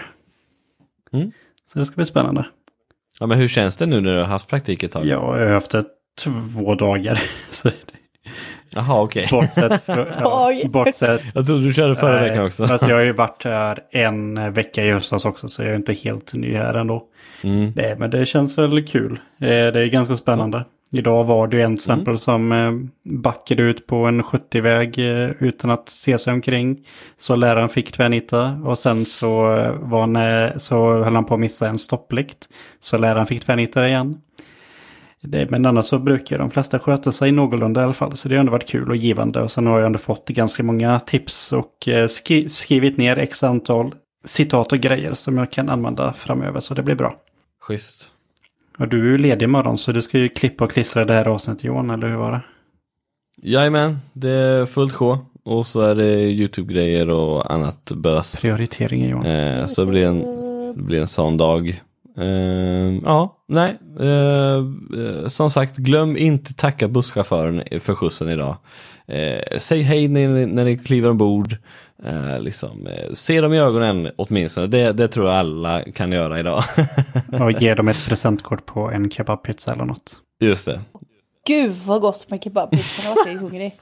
Mm. Så det ska bli spännande. Ja, men hur känns det nu när du har haft praktik ett tag? Ja, jag har haft det två dagar. Så Jaha, okej. Okay. Bortsett, för, ja, bortsett. Jag trodde du körde förra veckan också. Alltså jag har ju varit här en vecka i höstas också, så jag är inte helt ny här ändå. Mm. Det, men det känns väl kul. Det är ganska spännande. Ja. Idag var det en exempel mm. som backade ut på en sjuttio-väg utan att se sig omkring. Så läraren fick tvärnita och sen så, var han, så höll han på att missa en stopplikt. Så läraren fick tvärnita igen. Det, men annars så brukar de flesta sköta sig någorlunda i alla fall. Så det har ändå varit kul och givande. Och sen har jag ändå fått ganska många tips och skri- skrivit ner x antal citat och grejer som jag kan använda framöver. Så det blir bra. Schysst. Och du är ledig imorgon så du ska ju klippa och klistra det här avsnittet, Johan, eller hur var det? Jajamän, det är fullt sjå. Och så är det YouTube-grejer och annat bös. Prioriteringen, Johan. Eh, så det blir en, det blir en sån dag. Eh, ja, nej. Eh, som sagt, glöm inte tacka busschauffören för skjutsen idag. Eh, säg hej när, när ni kliver ombord. Eh, liksom, eh, se dem i ögonen åtminstone. Det, det tror jag alla kan göra idag. Och ge dem ett presentkort på en kebabpizza eller något. Just det. Gud vad gott med kebabpizza. Jag var hungrig.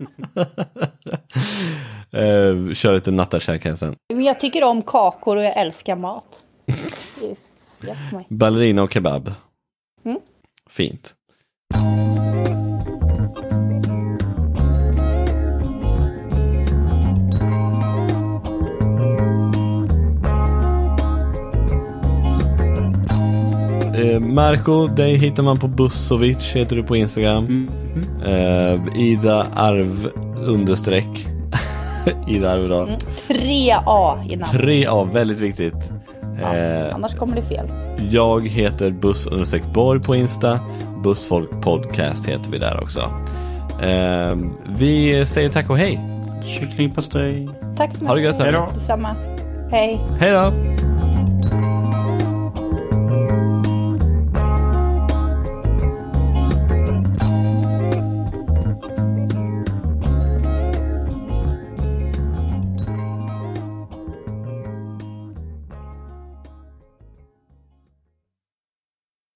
eh, kör lite nattakäk sen. Men jag tycker om kakor och jag älskar mat. Ballerina och kebab. Mm. Fint. Eh, Marco, dig hittar man på Bussovic, heter du på Instagram. Mm. Eh, Ida Arv understreck. Ida Arvedal. Mm. tre A innan. tre A, väldigt viktigt. Ja, eh, annars kommer det fel. Jag heter Buss understreck Borg på Insta. Bussfolk podcast heter vi där också. Eh, vi säger tack och hej. Kyckling på stoj. Tack så mycket. Ha det gött här. Hej då. Detsamma. Hej. Hej då.